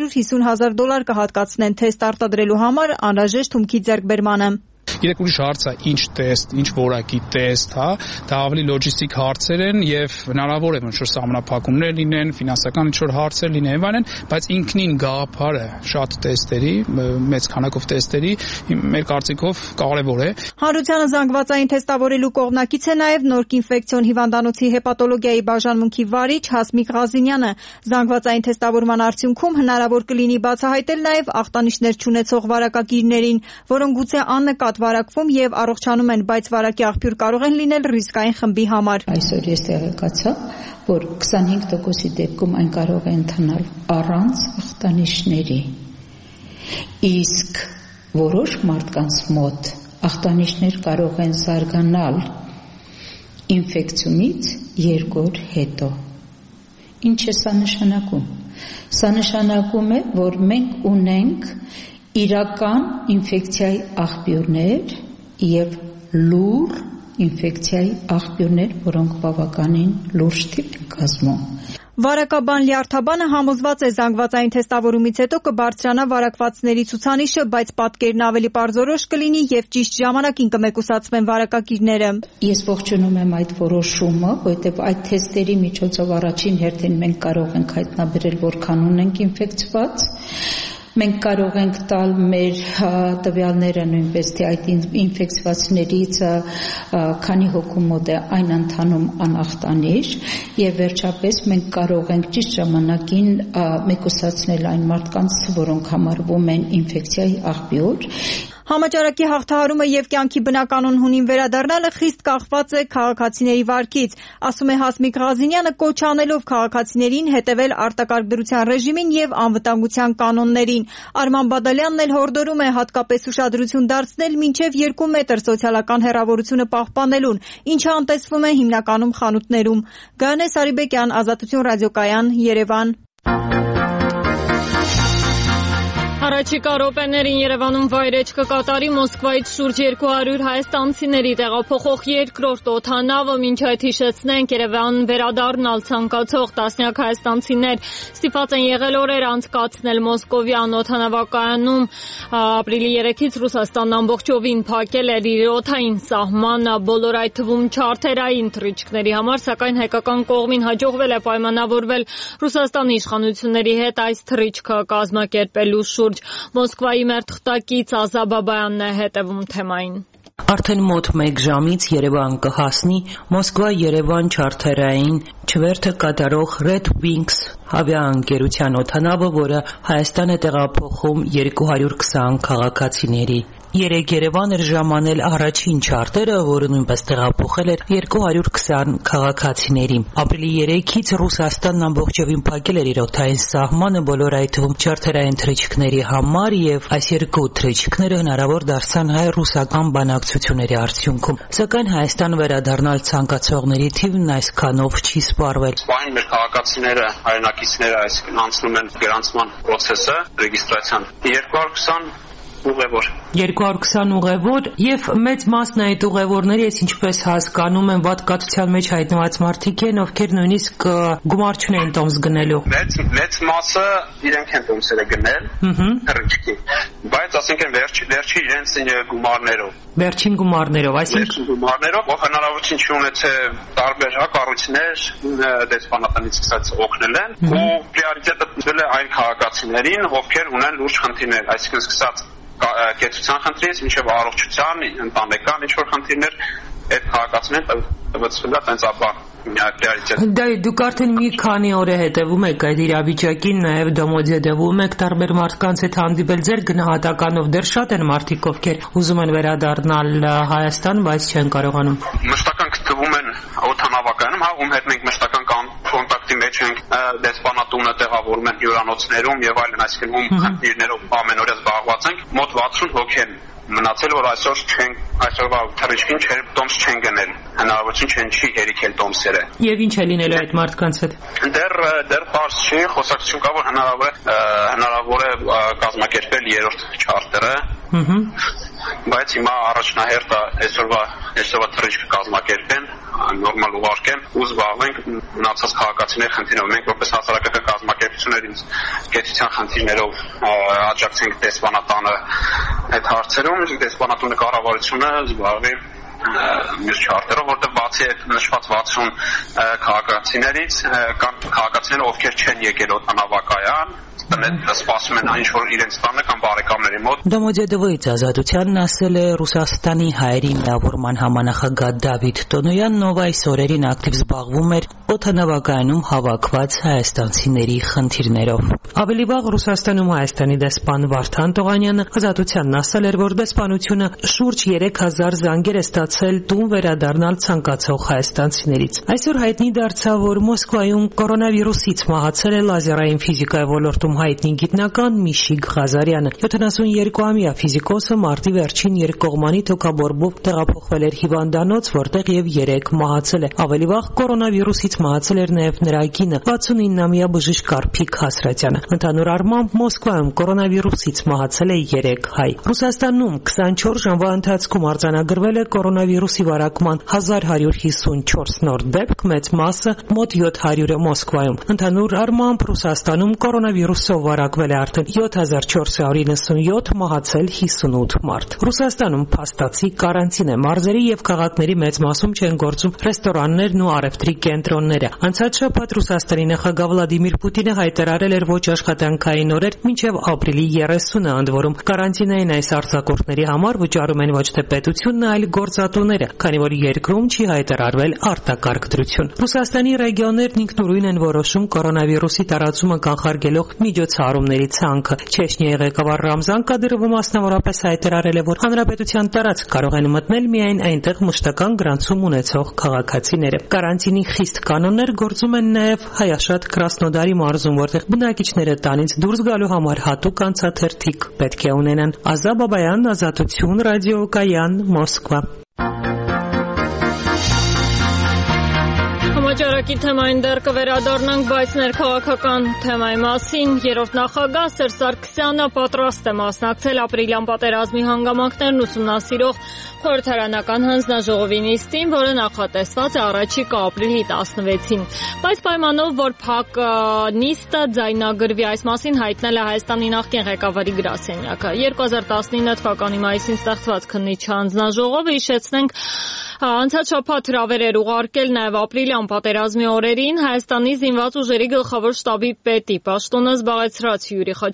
$550,000 կհատկացնեն թեստ արտադրելու համար անհրաժեշտ հումքի ձեռքբերմանը։ Երեք ուրիշ հարց է, ինչ տեստ, ինչ որակի տեստ, դա ավելի լոջիստիկ հարցեր են եւ հնարավոր է որ սահմանափակումներ լինեն, ֆինանսական ինչ-որ հարցեր լինեն եւ այլն, բայց ինքնին գաղափարը շատ տեստերի, մեծ քանակով տեստերի մեր կարծիքով կարեւոր է։ Հանրությանը զանգվածային թեստավորելու կողմնակից է նաեւ Նորք ինֆեկցիոն հիվանդանոցի հեպատոլոգիայի բաժանմունքի վարիչ Հասմիկ Ղազինյանը։ Զանգվածային թեստավորման արդյունքում հնարավոր կլինի բացահայտել նաեւ ախտանիշներ չունեցող վարակագիրներին, որոնք գուցե աննկատ վարակվում եւ առողջանում են, բայց վարակի աղբյուր կարող են լինել ռիսկային խմբի համար։ Այսօր ես տեղեկացա, որ 25%-ի դեպքում այն կարող է ընթանալ առանց ախտանիշների։ Իսկ որոշ մարդկանց մոտ ախտանիշներ կարող են զարգանալ ինֆեկցիոնից 2 օր հետո։ Ինչ է սա նշանակում։ Սա նշանակում է, որ մենք ունենք իրական ինֆեկցիայի աղբյուրներ եւ լուր ինֆեկցիայի աղբյուրներ, որոնք բավականին լուրջ թիվ են կազմում։ Վարակաբան Լիարթաբանը համոզված է զանգվածային թեստավորումից հետո կբարձրանա վարակվածների ցուցանիշը, բայց պատկերն ավելի պարզորոշ կլինի եւ ճիշտ ժամանակին կմեկուսացվեն վարակագիրները։ Ես ողջունում եմ այդ որոշումը, որովհետեւ այդ թեստերի միջոցով առաջին հերթին մենք կարող ենք հայտնաբերել որքան ունենք ինֆեկցված, Մենք կարող ենք տալ մեր տվյալները նույնպես թե այդ ինֆեկցիաներից քանի հոգու մոտ է այն ընթանում անախտանիշ եւ վերջապես մենք կարող ենք ճիշտ ժամանակին մեկուսացնել այն մարդկանց, որոնք համարվում են ինֆեկցիայի աղբյուր։ Համաճարակի հաղթահարումը եւ կյանքի բնականon հունին վերադառնալը խիստ կախված է քաղաքացիների վարքից, ասում է Հասմիկ Ղազինյանը, կոչ անելով քաղաքացիներին հետևել արտակարգ դրության ռեժիմին եւ անվտանգության կանոններին։ Արման Բադալյանն էլ հորդորում է հատկապես ուշադրություն դարձնել մինչեւ 2 մետր սոցիալական հեռավորությունը պահպանելուն, ինչը անտեսվում է հիմնականում խանութներում։ Գայանե Սարիբեկյան, Ազատություն ռադիոկայան, Երևան։ Առաջիկա րոպեներին Երևանում վայրէջք կկատարի Մոսկվայից շուրջ 200 հայաստանցիների տեղափոխող երկրորդ օդանավը, մինչ այդ հիշեցնենք, Երևան վերադառնալ ցանկացող տասնյակ հայաստանցիներ ստիպված են եղել օրեր անցկացնել Մոսկովյան օդանավակայանում։ Ապրիլի 3-ից Ռուսաստանն ամբողջովին փակել էր իր օդային սահմանը, բոլոր այդ թվում չարթերային թռիչքների համար, սակայն հայկական կողմին հաջողվել է պայմանավորվել Ռուսաստանի իշխանությունների հետ այս թռիչքը կազմակերպելու շուրջ։ Մոսկվայի մեր թղթակից Ազա Բաբայանն է հետևում թեմային։ Արդեն մոտ 1 ժամից Երևան կհասնի Մոսկվա-Երևան չարթերային չվերթը կատարող Red Wings ավիաընկերության օդանավը, որը Հայաստան է տեղափոխում 220 քաղաքացիների։ Երեկ Երևան էր ժամանել առաջին չարտերը, որը նույնպես տեղափոխել էր 220 քաղաքացիների։ Ապրիլի 3-ից Ռուսաստանն ամբողջովին փակել էր իր օդային սահմանը բոլոր այդ թվում չարտերային թռիչքների համար, եւ այս երկու թռիչքները հնարավոր դարձան հայ-ռուսական բանակցությունների արդյունքում։ Սակայն Հայաստան վերադառնալ ցանկացողների թիվն այսքանով չի սպառվել։ Սպայն մեր քաղաքացիները, հայրենակիցները այսինքն անցնում են գրանցման process-ը, ռեգիստրացիան 220 ուղևոր 220 ուղևոր եւ մեծ մասն այդ ուղևորների, ես ինչպես հասկանում եմ, վատկացության մեջ հայտնված մարդիկ են, ովքեր նույնիսկ գումար չունեն տոմս գնելու։ Մեծ մասը իրենք են տոմսերը գնել, թռիչքի, բայց ասենք վերջի իրենց գումարներով։ Վերջին գումարներով, այսինքն գումարներով, ով հնարավորություն չունեցել տարբեր կառույցներ դեսպանատանից սկսած օգնել են, ու պրիորիտետը դրել է այն քաղաքացիներին, ովքեր ունեն լուրջ խնդիրներ, այսինքն սկսած կեցության խնդրից, մինչև առողջության, ընտանեկան ինչ-որ խնդիրներ, այդ քաղաքացիներն տվեցվել է տենց ապա պրիորիտետ։ Դա դուք արդեն մի քանի օր է հետևում եք այդ իրավիճակին, նաև Դոմոդեդովում եք տարբեր մարդկանց հետ հանդիպել, ձեր գնահատականով դեռ շատ են մարդիկ, ովքեր ուզում են վերադառնալ Հայաստան, բայց չեն կարողանում։ Մշտական գտնվում են օդանավակայանում, ում հետ մենք մշտական կոնտակտի մեջ ենք, դեսպանատունը տեղավորում են հյուրանոցներում եւ այլն, այսինքն ում խնդիրներով ամենօրյա զբաղված ենք, մոտ 60 հոգի են մնացել, որ այսօրվա թռիչքին տոմս չեն գնել, հնարավորություն չի հերիքել տոմսերը։ Եվ ինչ է լինելու այդ մարդկանց հետ։ Դեռ պարզ չի, խոսակցություն կա, որ հնարավոր է կազմակերպել երրորդ չարտերը, բայց հիմա առաջնահերթ այսօրվա թռիչքը կազմակերպեն, նորմալ ուղարկեն ու զբաղվենք մնացած քաղաքացիների խնդիրներով։ Մենք որպես հասարակական կազմակերպություններ կեցության խնդիրներով աջակցենք դեսպանատանը այդ հարցերում, դեսպանատունը կառավարությունը զբաղվի մյուս չարտերով, որտեղ բացի այդ նշված 60 քաղաքացիներից կան քաղաքացիներ, ովքեր չեն եկել օդանավակայան, սպասում են ինչ-որ իրենց տանը կամ բարեկամների մոտ։ Դոմոդեդովից Ազատությանն ասել է Ռուսաստանի հայերի միավորման համանախագահ Դավիթ Տոնոյանն, ով այս օրերին ակտիվ զբաղվում էր օդանավակայանում հավաքված հայաստանցիների խնդիրներով։ Ավելի վաղ Ռուսաստանում Հայաստանի դեսպան Վարդան Տողանյանը Ազատությանն ասել էր, որ դեսպանությունը շուրջ 3000 զանգեր է ստացել տուն վերադառնալ ցանկացող հայաստանցիներից։ Այսօր հայտնի դարձավ, որ Մոսկվայում կորոնավիրուսից մահացել է լազերային ֆիզիկայի ոլորտում հայտնի գիտնական Միշիկ Ղազարյանը։ 72-ամյա ֆիզիկոսը մարտի վերջին երկկողմանի թոքաբորբով տեղափոխվել էր հիվանդանոց, որտեղ եւ 3 մահացել է։ Ավելի վաղ կորոնավիրուսից մահացել էր նաեւ նրա կինը 69-ամյա բժիշկ Կարփիկ Հասրատյանը։ Ընդհանուր առմամբ Մոսկվայում կորոնավիրուսից մահացել է 3 հայ։ Ռուսաստանում 24 ժամվա ընթացքում արձանագրվել է կորոնավիրուսի վարակման 1154 նոր դեպք, մեծ մասը մոտ 700-ը Մոսկվայում։ Ընդհանուր առմամբ Ռուսաստանում կորոնավիրուսի սովորակվել է արդեն 7497, մահացել 58 մարդ։ Ռուսաստանում փաստացի կարանտին է, մարզերի եւ քաղաքների մեծ մասում չեն գործում ռեստորաններն ու առևտրի կենտրոնները։ Անցած շաբաթ Ռուսաստանի նախագահ Վլադիմիր Պուտինը հայտարարել էր ոչ աշխատանքային օրեր մինչև ապրիլի 30-ը, ընդ որում կարանտինային այս արձակուրդների համար վճարում են ոչ թե պետությունն, այլ գործատուները, քանի որ երկրում չի հայտարարվել արտակարգ դրություն։ Ռուսաստանի ռեգիոններն ինքնուրույն են որոշում կորոնավիրուսի տարածումը կանխարգելող միջոցառումների ցանկը։ Չեչնիայի ղեկավար Ռամզան Կադիրովը մասնավորապես հայտարարել է, որ հանրապետության տարածք կարող են մտնել միայն այնտեղ մշտական գրանցում ունեցող քաղաքացիները։ Կարանտինի խիստ կանոններ գործում են նաև Հայաշատ Կրասնոդարի մարզում, որտեղ բնակիչները տանից դուրս գալու համար հատուկ անցաթերթիկ պետք է ունենան։ Ազա Բաբայան, Ազատություն, Ռադիո Կայան, Մոսկվա։ Համաճարակի թեմային դեռ կվերադառնանք, բայց ներքաղաքական թեմայի մասին երրորդ նախագահ Սերժ Սարգսյանը պատրաստ է մասնակցել ապրիլյան պատերազմի հանգամանքներն ուսումնասիրող խորհրդարանական հանձնաժողովի նիստին, որը նախատեսված է առաջիկա ապրիլի 16-ին, բայց պայմանով, որ փակ նիստը ձայնագրվի, այս մասին հայտնել է Հայաստանի նախկին ղեկավարի գրասենյակը։ 2019 թվականի մայիսին ստեղծված քննիչ հանձնաժողովը, հիշեցնենք, անցած շաբաթ հրավեր էր ուղարկել նաև ապրիլյան պատերազմի օրերին Հայաստանի զինված ուժերի գլխավոր շտաբի պետի պաշտոնը զբաղեցրած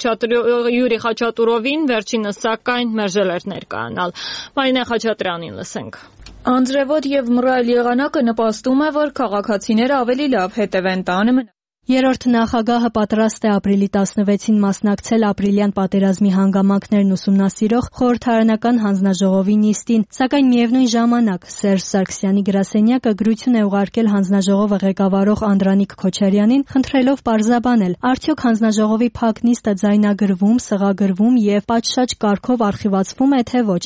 Յուրի Խաչատուրովին, վերջինս սակայն մերժել էր ներկայանալ։ Մարինե Խաչատրյանին լսենք։ Անձրևոտ եւ մռայլ եղանակը նպաստում է, որ քաղաքացիները ավելի լավ հետևեն տանը։ Երրորդ նախագահը պատրաստ է ապրիլի 16-ին մասնակցել ապրիլյան պատերազմի հանգամանքներն ուսումնասիրող խորհրդարանական հանձնաժողովի նիստին, սակայն միևնույն ժամանակ Սերժ Սարգսյանի գրասենյակը գրություն է ուղարկել հանձնաժողովը ղեկավարող Անդրանիկ Քոչարյանին, խնդրելով պարզաբանել, արդյոք հանձնաժողովի փակ նիստը ձայնագրվում, սղագրվում եւ պատշաճ կարգով արխիվացվում է, թե ոչ։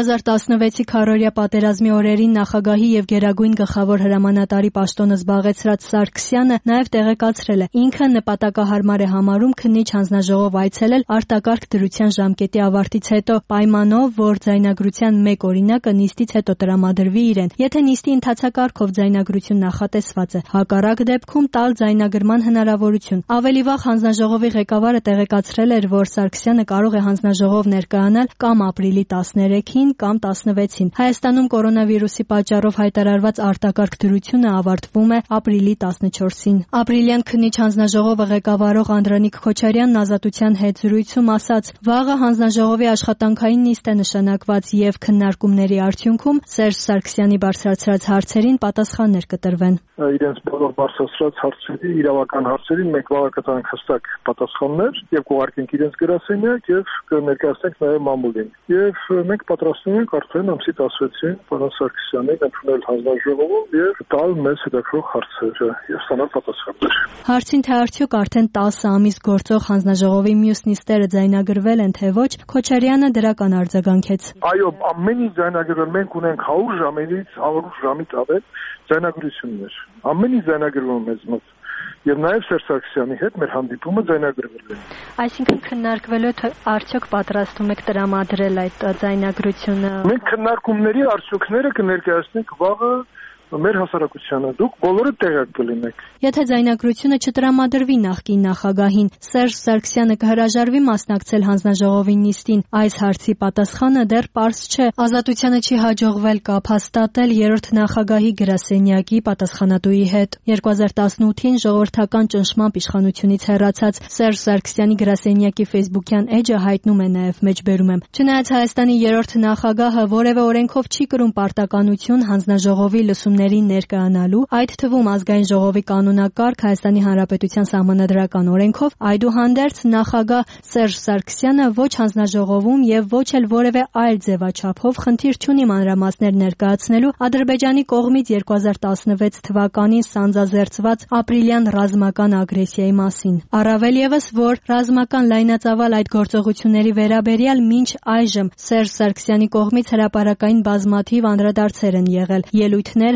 2016-ի քառորյա պատերազմի օրերին նախագահի եւ գերագույն գլխավոր հրամանատարի պաշտոնը զբաղեցրած Սարգսյանը նաեւ տեղեկացրել ինքը նպատակահարմար է համարում քննիչ հանձնաժողով այցելել արտակարգ դրության ժամկետի ավարտից հետո, պայմանով, որ ձայնագրության մեկ օրինակը նիստից հետո տրամադրվի իրեն, եթե նիստի ընթացակարգով ձայնագրություն նախատեսված է, հակառակ դեպքում տալ ձայնագրման հնարավորություն։ Ավելի վաղ հանձնաժողովի ղեկավարը տեղեկացրել էր, որ Սարգսյանը կարող է հանձնաժողով ներկայանալ կամ ապրիլի 13-ին կամ 16-ին։ Հայաստանում կորոնավիրուսի պատճառով հայտարարված արտակարգ դրությունը ավարտվում է ապրիլի 14-ին։ Ապրիլյան քննիչ հանձնաժողովը ղեկավարող Անդրանիկ Քոչարյանն Ազատության հետ զրույցում ասաց. «Վաղը հանձնաժողովի աշխատանքային նիստ է նշանակված եւ քննարկումների արդյունքում Սերժ Սարգսյանի բարձրացրած հարցերին պատասխաններ կտրվեն»։ Իրենց բոլոր բարձրացրած հարցերի, իրավական հարցերին մենք վաղը կտանք հստակ պատասխաններ եւ կուղարկենք իրենց գրասենյակ եւ կներկայացնենք նաեւ մամուլին։ Եվ մենք պատրաստվում ենք արդեն ամսի 16-ին պարոն Սարգսյանին ընդունել հանձնաժողովում եւ տալ մեզ հետաքրող հարցերը եւ ստանալ պատասխաններ։ Հարցին թե արդյոք արդեն 10 ամիս գործող հանձնաժողովի մյուս նիստերը ձայնագրվել են, թե ոչ, Քոչարյանը դրական արձագանքեց։ Այո, ամեն ինչ ձայնագրվել, մենք ունենք 100 ժամից 100 ժամից ավել ձայնագրություններ։ Ամեն ինչ ձայնագրվում է մեզ մոտ։ Եվ նաև Սերժ Սարգսյանի հետ մեր հանդիպումը ձայնագրվել է։ Այսինքն քննարկվելու թե արդյոք պատրաստում եք տրամադրել այդ ձայնագրությունը։ Մենք քննարկումների արդյունքները կներկայացնենք վաղը մեր հասարակությանը, դուք բոլորը տեղյակ կլինեք։ Եթե ձայնագրությունը չտրամադրվի նախկին նախագահին, Սերժ Սարգսյանը կհրաժարվի մասնակցել հանձնաժողովի նիստին, այս հարցի պատասխանը դեռ պարզ չէ։ Ազատությանը չի հաջողվել կապ հաստատել երրորդ նախագահի գրասենյակի պատասխանատուի հետ։ 2018-ին ժողովրդական ճնշմամբ իշխանությունից հեռացած Սերժ Սարգսյանի գրասենյակի ֆեյսբուքյան էջը հայտնում է նաև մեջբերում եմ. «Չնայած Հայաստանի երրորդ նախագահը որևէ օրենքով չի կրում պարտականություն հանձնաժողովի լսումներին ներկայանալու, այդ թվում ազգային ժողովի կանոնակարգ Հայաստանի Հանրապետության Սահմանադրական օրենքով, այդուհանդերձ նախագահ Սերժ Սարգսյանը ոչ հանձնաժողովում եւ ոչ էլ որևէ այլ ձևաչափով խնդիր չունի մանրամասներ ներկայացնելու Ադրբեջանի կողմից 2016 թվականին սանձազերծված ապրիլյան ռազմական ագրեսիայի մասին։ Առավել եւս, որ ռազմական լայնածավալ այդ գործողությունների վերաբերյալ մինչ այժմ Սերժ Սարգսյանի կողմից հրապարակային բազմաթիվ անդրադարձեր են եղել, ելույթներ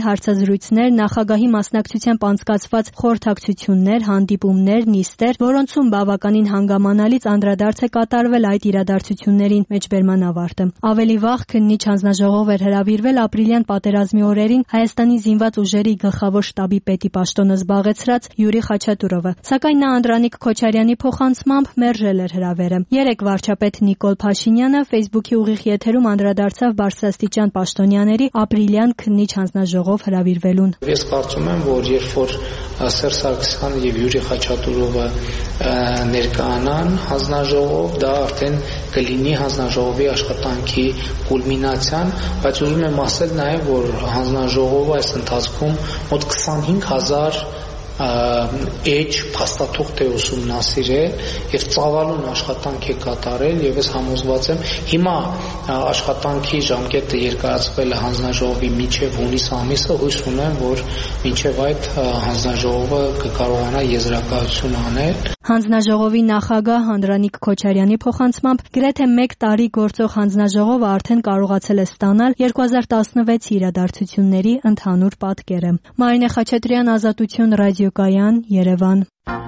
հարցազրույցներ, նախագահի մասնակցությամբ անցկացված խորհրդակցություններ, հանդիպումներ, նիստեր, որոնցում բավականին հանգամանալից անդրադարձ է կատարվել այդ իրադարձություններին, մեջբերման ավարտը։ Ավելի վաղ քննիչ հանձնաժողով էր հրավիրվել ապրիլյան պատերազմի օրերին Հայաստանի զինված ուժերի գլխավոր շտաբի պետի պաշտոնը զբաղեցրած Յուրի Խաչատուրովը, սակայն նա Անդրանիկ Քոչարյանի փոխանցմամբ մերժել էր հրավերը։ Երեկ վարչապետ Նիկոլ Փաշինյանը Facebook-ի ուղիղ եթերում անդրադարձավ բարձրաստիճան պաշտոնյաների ապրիլյան քննիչ հանձնաժողով հրավիրվելուն։ Ես կարծում եմ, որ երբ որ Սերժ Սարգսյանը եւ Յուրի Խաչատուրովը ներկայանան հանձնաժողով, դա արդեն կլինի հանձնաժողովի աշխատանքի կուլմինացիան, բայց ուզում եմ ասել նաեւ, որ հանձնաժողովը այս ընթացքում մոտ 25000 էջ փաստաթուղթ է ուսումնասիրել եւ ծավալուն աշխատանք է կատարել եւ ես համոզված եմ հիմա աշխատանքի ժամկետը երկարացվել է հանձնաժողովի մինչեւ հունիս ամիսը, հույս ունեմ, որ մինչեւ այդ հանձնաժողովը կկարողանա եզրակացություն անել։ Հանձնաժողովի նախագահ Անդրանիկ Քոչարյանի փոխանցմամբ գրեթե 1 տարի գործող հանձնաժողովը արդեն կարողացել է ստանալ 2016-ի իրադարձությունների ընդհանուր պատկերը։ Մարինե Խաչատրյան, Ազատություն, Ռադիոկայան, Երևան։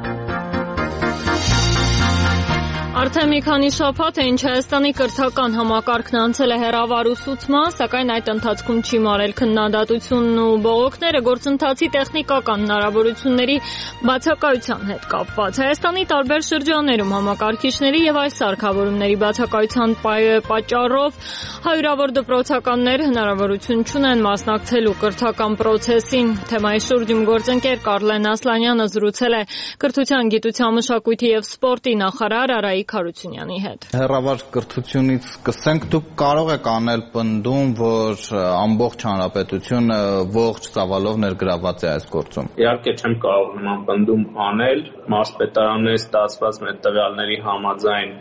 Արդեն մի քանի շաբաթ է, ինչ Հայաստանի կրթական համակարգն անցել է հեռավար ուսուցման, սակայն այդ ընթացքում չի մարել քննադատությունն ու բողոքները գործընթացի տեխնիկական հնարավորությունների բացակայության հետ կապված։ Հայաստանի տարբեր շրջաններում համակարգիչների եւ այլ սարքավորումների բացակայության պատճառով հարյուրավոր դպրոցականներ հնարավորություն չունեն մասնակցելու կրթական պրոցեսին։ Թեմայի շուրջում գործընկեր Կարլեն Ասլանյանը զրուցել է կրթության, գիտության, մշակույթի եւ սպորտի նախարար Արայիկ Հարությունյանի հետ։ Հեռավար կրթությունից սկսենք, դուք կարող եք անել պնդում, որ ամբողջ հանրապետությունը ողջ ծավալով ներգրավված է այս գործում։ Իհարկե չեմ կարող նման պնդում անել, մարզպետարանի ստացված մեր տվյալների համաձայն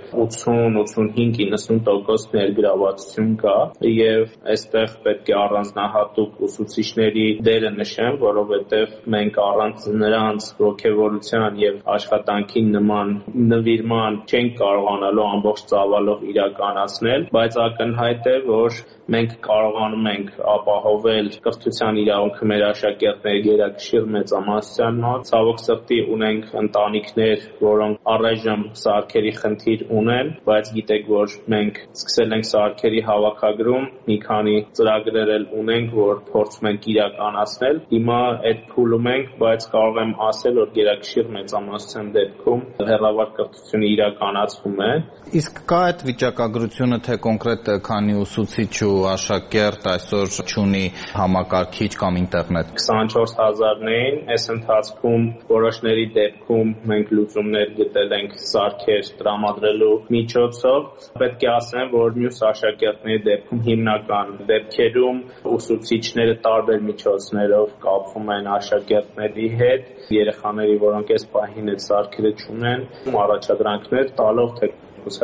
80-85-90% ներգրավվածություն կա եւ այստեղ պետք է առանձնահատուկ ուսուցիչների դերը նշեմ, որովհետեւ մենք առանց նրանց ողջավորության եւ աշխատանքի նման նվիրման չենք կարողանալու ամբողջ ծավալով իրականացնել, բայց ակնհայտ է, որ մենք կարողանում ենք ապահովել կրթության իրավունքը մեր աշակերտների գերակշիռ մեծամասնության մոտ։ Ցավոք սրտի ունենք ընտանիքներ, որոնք առայժմ սարքերի խնդիր ունեն, բայց գիտեք, որ մենք սկսել ենք սարքերի հավաքագրում, մի քանի ծրագրեր էլ ունենք, որ փորձում ենք իրականացնել։ Հիմա այդ փուլում ենք, բայց կարող եմ ասել, որ գերակշիռ մեծամասնության դեպքում հեռավար կրթությունը իրականացվում է։ Իսկ կա այդ վիճակագրությունը, թե կոնկրետ քանի ուսուցիչ ու աշակերտ այսօր չունի համակարգիչ կամ ինտերնետ։ 24000-ին այս ընթացքում որոշների դեպքում մենք լուծումներ գտել ենք սարքեր տրամադրելու միջոցով։ Պետք է ասեմ, որ մյուս աշակերտների դեպքում հիմնական դեպքերում ուսուցիչները տարբեր միջոցներով կապվում են աշակերտների հետ, երեխաների, որոնք այս պահին այդ սարքերը չունեն, առաջադրանքներ տալով, թե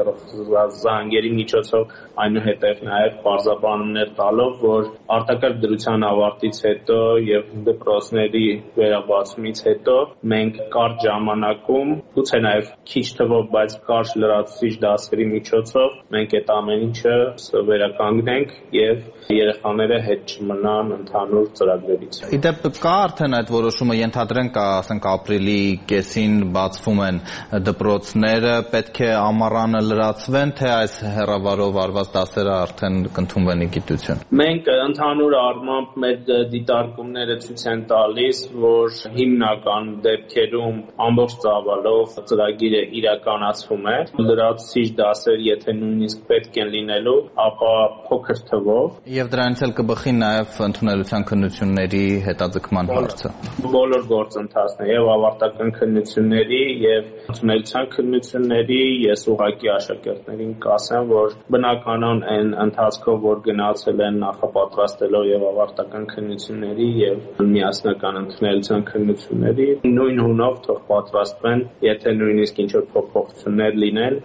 զանգերի միջոցով այնուհետև նաև պարզաբանումներ տալով, որ արտակարգ դրության ավարտից հետո եւ դպրոցների վերաբացումից հետո մենք կարճ ժամանակում, գուցե նաև քիչ թվով, բայց կարճ լրացուցիչ դասերի միջոցով մենք այդ ամեն ինչը վերականգնենք եւ երեխաները հետ չմնան ընդհանուր ծրագրերից։ Իդեպ կա արդեն այդ որոշումը, ենթադրենք, ասենք ապրիլի կեսին բացվում են դպրոցները, պետք է ամառանը լրացվեն, թե այս հեռավարով արված դասերը արդեն կընդունվեն ի գիտություն։ Մենք ընդհանուր առմամբ մեր դիտարկումները ցույց են տալիս, որ հիմնական դեպքերում ամբողջ ծավալով ծրագիրը իրականացվում է։ Լրացուցիչ դասեր, եթե նույնիսկ պետք են լինելու, ապա փոքր թվով։ Եվ դրանից էլ կբխի նաև ընդունելության քննությունների հետաձգման հարցը։ Բոլոր գործընթացները եւ ավարտական քննությունների եւ ընդունելության քննությունների ես ուղղակի աշակերտներին կասեմ, որ բնականon այն ընթացքով, որ գնացել են նախապատրաստելով եւ ավարտական քննությունների եւ միասնական ընդունելության քննությունների, նույն հունով թող պատրաստվեն, եթե նույնիսկ ինչ-որ փոփոխություններ լինեն,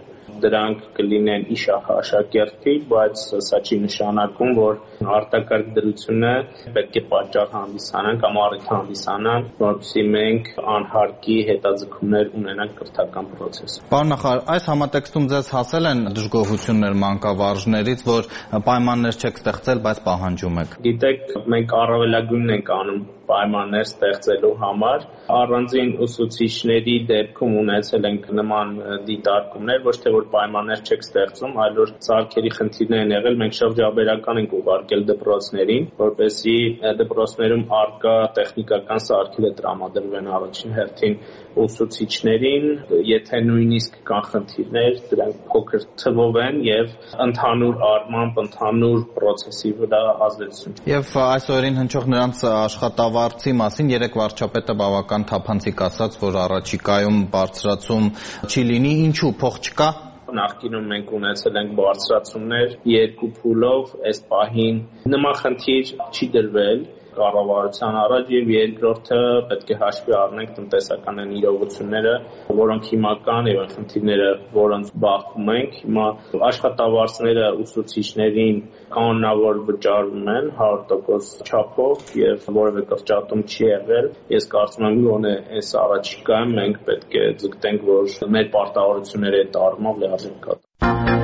դրանք կլինեն իշահաշակերտի, բայց սա չի նշանակում, որ արտակարգ դրությունը պետք է պատճառ հանդիսանան կամ առիթ հանդիսանան, որպեսզի մենք անհարկի հետաձգումներ ունենանք կրթական process-ում։ Պարոն նախարար, այս համատեքստում ձեզ հասել են դժգոհություններ մանկավարժներից, որ պայմաններ չեք ստեղծել, բայց պահանջում եք։ Գիտեք, մենք առավելագույնն ենք անում պայմաններ ստեղծելու համար, առանձին ուսուցիչների դեպքում ունեցել ենք նման դիտարկումներ, ոչ թե որ պայմաններ չեք ստեղծում, այլ որ սարքերի խնդիրներ են եղել, մենք շրջաբերական ենք ուղարկել դպրոցներին, որպեսզի դպրոցներում առկա տեխնիկական սարքերը տրամադրվեն առաջին հերթին ուսուցիչներին, եթե նույնիսկ կան խնդիրներ, դրանք փոքր թվով են եւ ընդհանուր առմամբ ընդհանուր process-ի վրա ազդեցություն։ Եվ այսօրին հնչող նրանց աշխատավարձի մասին երեք վարչապետը բավական թափանցիկ ասաց, որ առաջիկայում բարձրացում չի լինի, ինչու փող չկա։ Նախկինում մենք ունեցել ենք բարձրացումներ երկու փուլով, այս պահին նման խնդիր չի դրվել կառավարության առաջ եւ երկրորդը պետք է հաշվի առնենք տնտեսական իրողությունները, որոնք հիմա կան եւ խնդիրները, որոնց բախվում ենք, հիմա աշխատավարձները ուսուցիչներին կանոնավոր վճարվում են 100% չափով եւ որևէ կրճատում չի եղել։ Ես կարծում եմ, որ այս առաջիկայում մենք պետք է ձգտենք, որ մեր պարտավորությունները այդ առումով լիարժեք կատարվեն։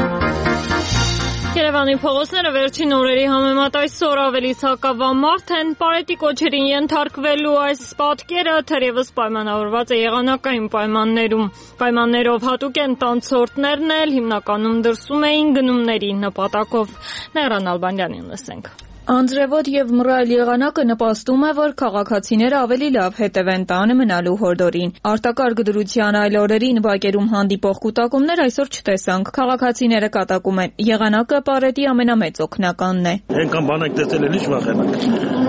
Երևանի փողոցները վերջին օրերի համեմատ այսօր ավելի ցակավամարդ են, պարետի կոչերին ենթարկվելու այս պատկերը թերևս պայմանավորված է եղանակային պայմաններով հատուկ են տանցորդներն էլ հիմնականում դրսում էին գնումների նպատակով։ Նայրան Ալբանդյանին լսենք։ Անձրևոտ եւ մռայլ եղանակը նպաստում է, որ քաղաքացիները ավելի լավ հետևեն տանը մնալու հորդորին։ Արտակարգ դրության այլ օրերին բակերում հանդիպող կուտակումներ այսօր չտեսանք։ Քաղաքացիները կատակում են։ Եղանակը պարետի ամենամեծ օգնականն է։ Այնքան բան եք տեսել, ինչ վախենաք։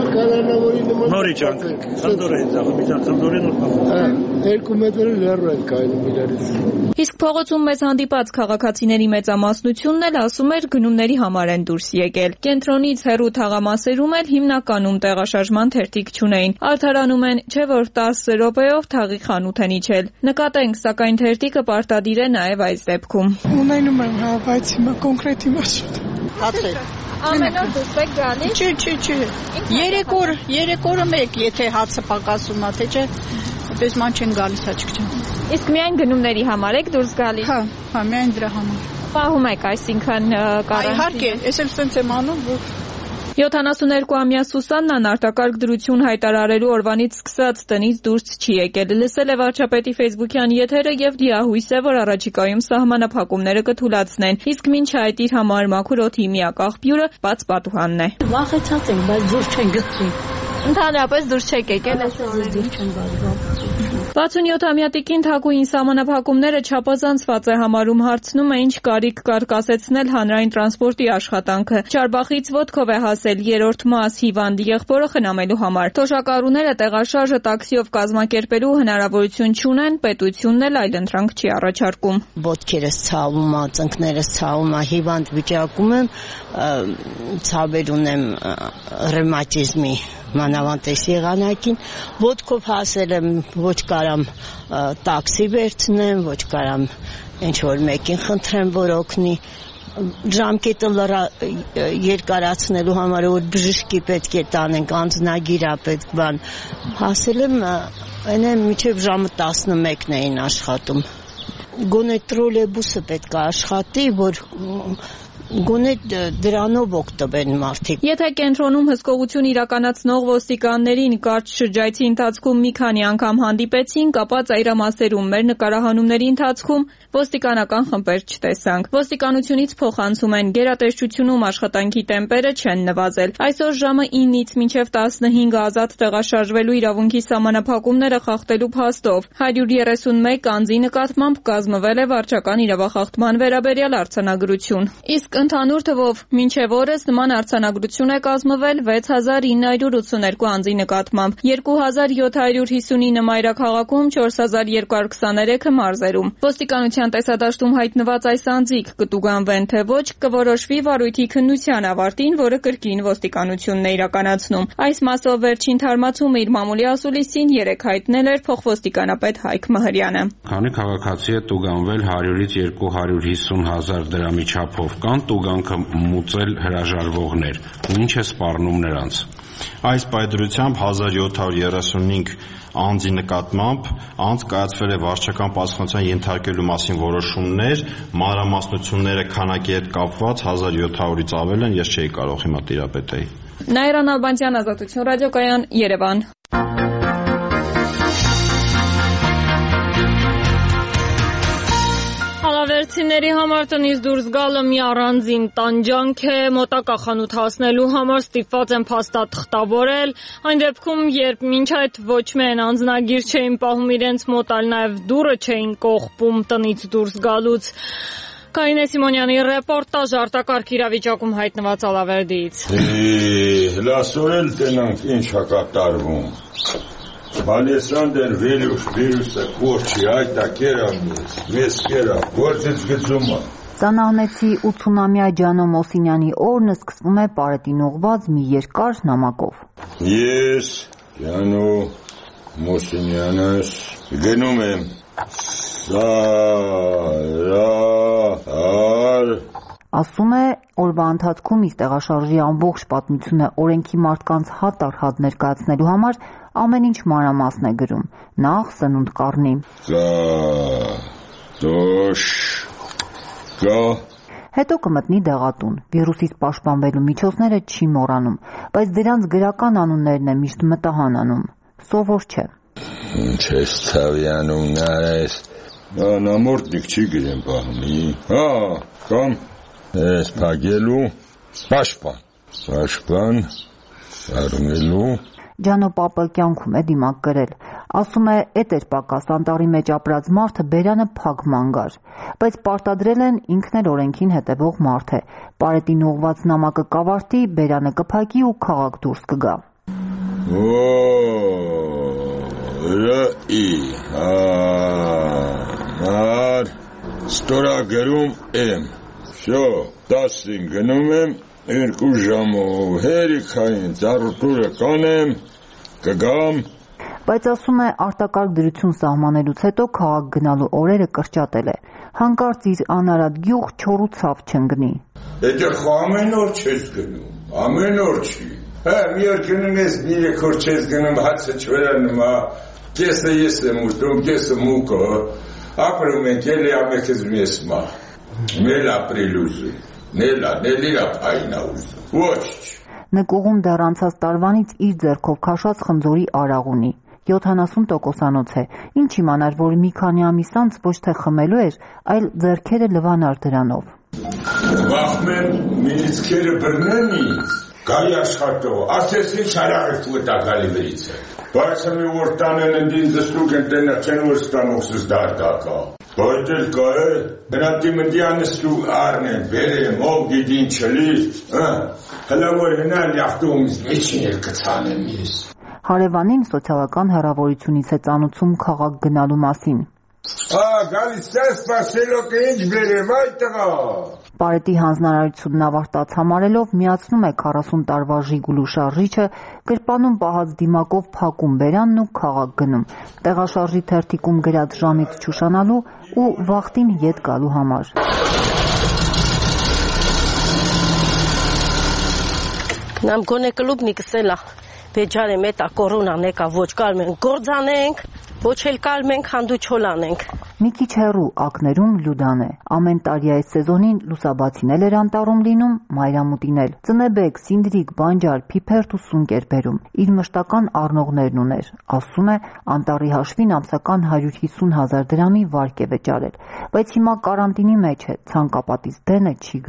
Նորից անք, խնդորեն զաղմիջան, խնդորեն որ 2 մետր լեռ է կայնում իրարից։ Իսկ փողոցում մեզ հանդիպած քաղաքացիների մեծամասնությունն էլ ասում էր գնումների համար են դուրս եկել։ Կենտրոնից հեռու թաղամասերում էլ հիմնականում տեղաշարժման թերթիկ չունեին։ Արդարանում են, չէ որ 10 րոպեով թաղի խանութ են իջել։ Նկատենք, սակայն թերթիկը պարտադիր է նաև այս դեպքում։ Ունենում եմ, բայց հիմա կոնկրետ իմաստ։ Հացեր։ Ամեն օր դուրս եք գալիս։ Չէ։ 3 օրը մեկ, եթե հացը պակասում է, թե չէ, այդպես ման չեն գալիս աչք ջան։ Իսկ միայն գնումների համար եք դուրս գալիս։ Հա, միայն դրա համար։ Պահում եք, այսինքն կարանտին։ Իհարկե, ես էլ ցենց եմ անում, որ 72-ամյա Սուսաննան արտակարգ դրություն հայտարարելու օրվանից սկսած տնից դուրս չի եկել։ Լսել է վարչապետի Facebook-յան եթերը եւ դիահույս է, որ առաջիկայում սահմանափակումները կթուլացնեն։ Իսկ մինչ այդ իր համար մաքուր օդի միակ աղբյուրը բաց պատուհանն է։ Վախեցած ենք, բայց դուրս չեն գցի։ Ընդհանրապես դուրս չեք եկել, դուրս չեն գալիս։ 67-ամյա տիկին Թակուին սահմանափակումները չափազանցված է համարում, հարցնում է ինչ կարիք կար կասեցնել հանրային տրանսպորտի աշխատանքը։ Չարբախից ոտքով է հասել 3-րդ մաս հիվանդ եղբորը խնամելու համար։ Թոշակառուները տեղաշարժը տաքսիով կազմակերպելու հնարավորություն չունեն, պետությունն էլ այլընտրանք չի առաջարկում։ Ոտքերս ցավում է, ծնկներս ցավում է, հիվանդ վիճակում եմ, ցավեր ունեմ ռևմատիզմի մանավանդ եղանակին, ոտքով հասել եմ, ոչ կարամ տաքսի վերցնեմ, ոչ կարամ ինչ-որ մեկին խնդրեմ, որ օգնի, ժամկետը երկարացնելու համար, որ բժշկի պետք է տանենք, անձնագիր է պետք բան, հասել եմ, մինչև ժամը 11-ն էին աշխատում, գոնե տրոլեյբուսը պետք է աշխատի, որ գոնե դրանով օգտվեն մարդիկ։ Եթե կենտրոնում հսկողություն իրականացնող ոստիկաններին կարճ շրջայցի ընթացքում մի քանի անգամ հանդիպեցինք, ապա ծայրամասերում մեր նկարահանումների ընթացքում ոստիկանական խմբեր չտեսանք։ Ոստիկանությունից փոխանցում են, գերատեսչությունում աշխատանքի տեմպերը չեն նվազել։ Այսօր ժամը 9-ից մինչև 15 ազատ տեղաշարժվելու իրավունքի սահմանափակումները խախտելու փաստով 131 անձի նկատմամբ կազմվել է վարչական իրավախախտման վերաբերյալ արձանագրություն։ Իսկ իսկ ընդհանուր թվով մինչև օրս նման արձանագրություն է կազմվել 6982 անձի նկատմամբ, 2759 մայրաքաղաքում, 4223-ը մարզերում։ Ոստիկանության տեսադաշտում հայտնված այս անձիկ կտուգանվեն թե ոչ, կորոշվի վարույթի քննության ավարտին, որը կրկին ոստիկանությունն է իրականացնում։ Այս մասով վերջին թարմացումը իր մամուլի ասուլիսին երեկ հայտնել էր փոխոստիկանապետ Հայկ Մհրյանը։ Քանի քաղաքացի է տուգանվել 100-ից 250 հազար դրամի չափով, կան տուգանքը մուծել հրաժարվողներ, ու ինչ է սպառնում նրանց։ Այս պայծրությամբ 1735 անձի նկատմամբ անձ կայացվել է վարչական պատասխանատվության ենթարկելու մասին որոշումներ, մանրամասնությունները քանակի հետ կապված 1700-ից ավել են, ես չէի կարող հիմա տիրապետեի։ Նաիրա Նալբանդյան, Ազատություն ռադիոկայան, Երևան։ Հալավերցիների համար տնից դուրս գալը մի առանձին տանջանք է, մոտակա խանութ հասնելու համար ստիպված են փաստաթղթավորել, այն դեպքում, երբ մինչ այդ ոչ միայն անձնագիր չէին պահում իրենց մոտ, այլ նաև դուռը չէին կողպում տնից դուրս գալուց։ Կարինե Սիմոնյանի ռեպորտաժ արտակարգ իրավիճակում հայտնված Ալավերդիից։ Լասորել տենանք ինչ հակատարվում։ Ալեսանդր վիրուսը կորչի, այդա կերա մեզ կերա, գործից գծումը։ Ծանահնեցի 80-ամյա Ջանո Մոսինյանի օրն սկսվում է պարետին ուղված մի երկար նամակով։ Ես, Ջանո Մոսինյանս, գնում եմ Սարահար։ Ասում է, օրվա ընթացքում իր տեղաշարժի ամբողջ պատմությունը օրենքի մարդկանց հատ-առ-հատ ներկայացնելու համար ամեն ինչ մանրամասն է գրում, նախ սնունդ կառնի։ Հետո կմտնի դեղատուն, վիրուսից պաշտպանվելու միջոցները չի մոռանում, բայց դրանց գրական անուններն է միշտ մտահան անում, սովոր չէ։ Ինչ ես ցավյանում նարես, նամորդնիկ չի գրեմ պահմի, կամ ես պագելու, պաշպան, արունելու։ Ջանո պապը կյանքում է դիմակ գրել, ասում է էդ էր պակաս անտառի մեջ ապրած մարդը բերանը փակ մանգար, բայց պարտադրել են ինքն էլ օրենքին հետևող մարդ է, պարետին ուղված նամակը կավարտի, բերանը կփակի ու քաղաք դուրս կգա։ Ստորագրում եմ, շո, 10-ին գնում եմ, 2 ժամով հերիքային ծառուտուրը կանեմ, կգամ։ Բայց ասում է արտակարգ դրություն սահմանելուց հետո քաղաք գնալու օրերը կրճատել է, հանկարծ իր անարատ գյուղ չոր ու ցավ չընկնի։ Եթե խո ամեն օր չես գնում, ամեն օր չի։ Մի օր գնում ես, մի օր չես գնում, հացը չվերանում, կեսը ես եմ ուտում, կեսը մուկը, ապրում ենք, էլի ամեքս մեզ մա, մել ապրիլ ուզում, նելիրա պայնա ուզում, ոչ չ։ Նկուղում դեռ անցած տարվանից իր ձեռքով քաշած խնձորի արաղ ունի, 70%-անոց է, ինչ իմանար, որ մի քանի ամիս անց ոչ թե խմելու էր, այլ ձեռքերը լվանար դրանով։ Վախմեմ միլիցքերը բռնեն ինձ, գայի աշխատող, արդես ինչ հարաղիք վտակալի վրից է։ Բայց մի որ տանեն ընդին զստուկ են տենա չեն որ ստանոքսս դարտակա։ Բայց էլ կա է, բնատի մնդիանս ու արնեն, բերեմ, ով գիդին չլի, հլա որ հնա լյախտումից մեջին էլ կցանեմ ես։ Հարևանին սոցիալական հեռավորությունից է ծանուցում քաղաք գնալու մասին։ Գալիս ես սպասելով ինչ բերեմ այդ տղա։ Պարետի հանձնարարությունն ավարտած համարելով միացնում է 40 տարվա Ժիգուլու շարժիչը, գրպանում պահած դիմակով փակում բերանն ու քաղաք գնում, տեղաշարժի թերթիկում գրած ժամից չուշանալու ու վախտին ետ գալու համար։ Нам գոնե կլուբ նիկսելա, բեջարը մետա կորոնան եկա ոչ կալ մենք գործանենք, ոչ էլ կալ մենք հանդու չոլանենք։ Մի քիչ հեռու ակներում Լյուդան է։ Ամեն տարի այս սեզոնին լուսաբացին էր անտառում լինում, մայրամուտին էլ։ Ծնեբեկ, սինդրիկ, բանջար, փիփերթ ու սունկ էր բերում։ Իր մշտական առնողներն ուներ։ Ասում է, անտառի հաշվին ամսական 150,000 դրամի վարկ է վճարել, բայց հիմա կարանտինի մեջ է, ցանկապատից դենը չի գնում։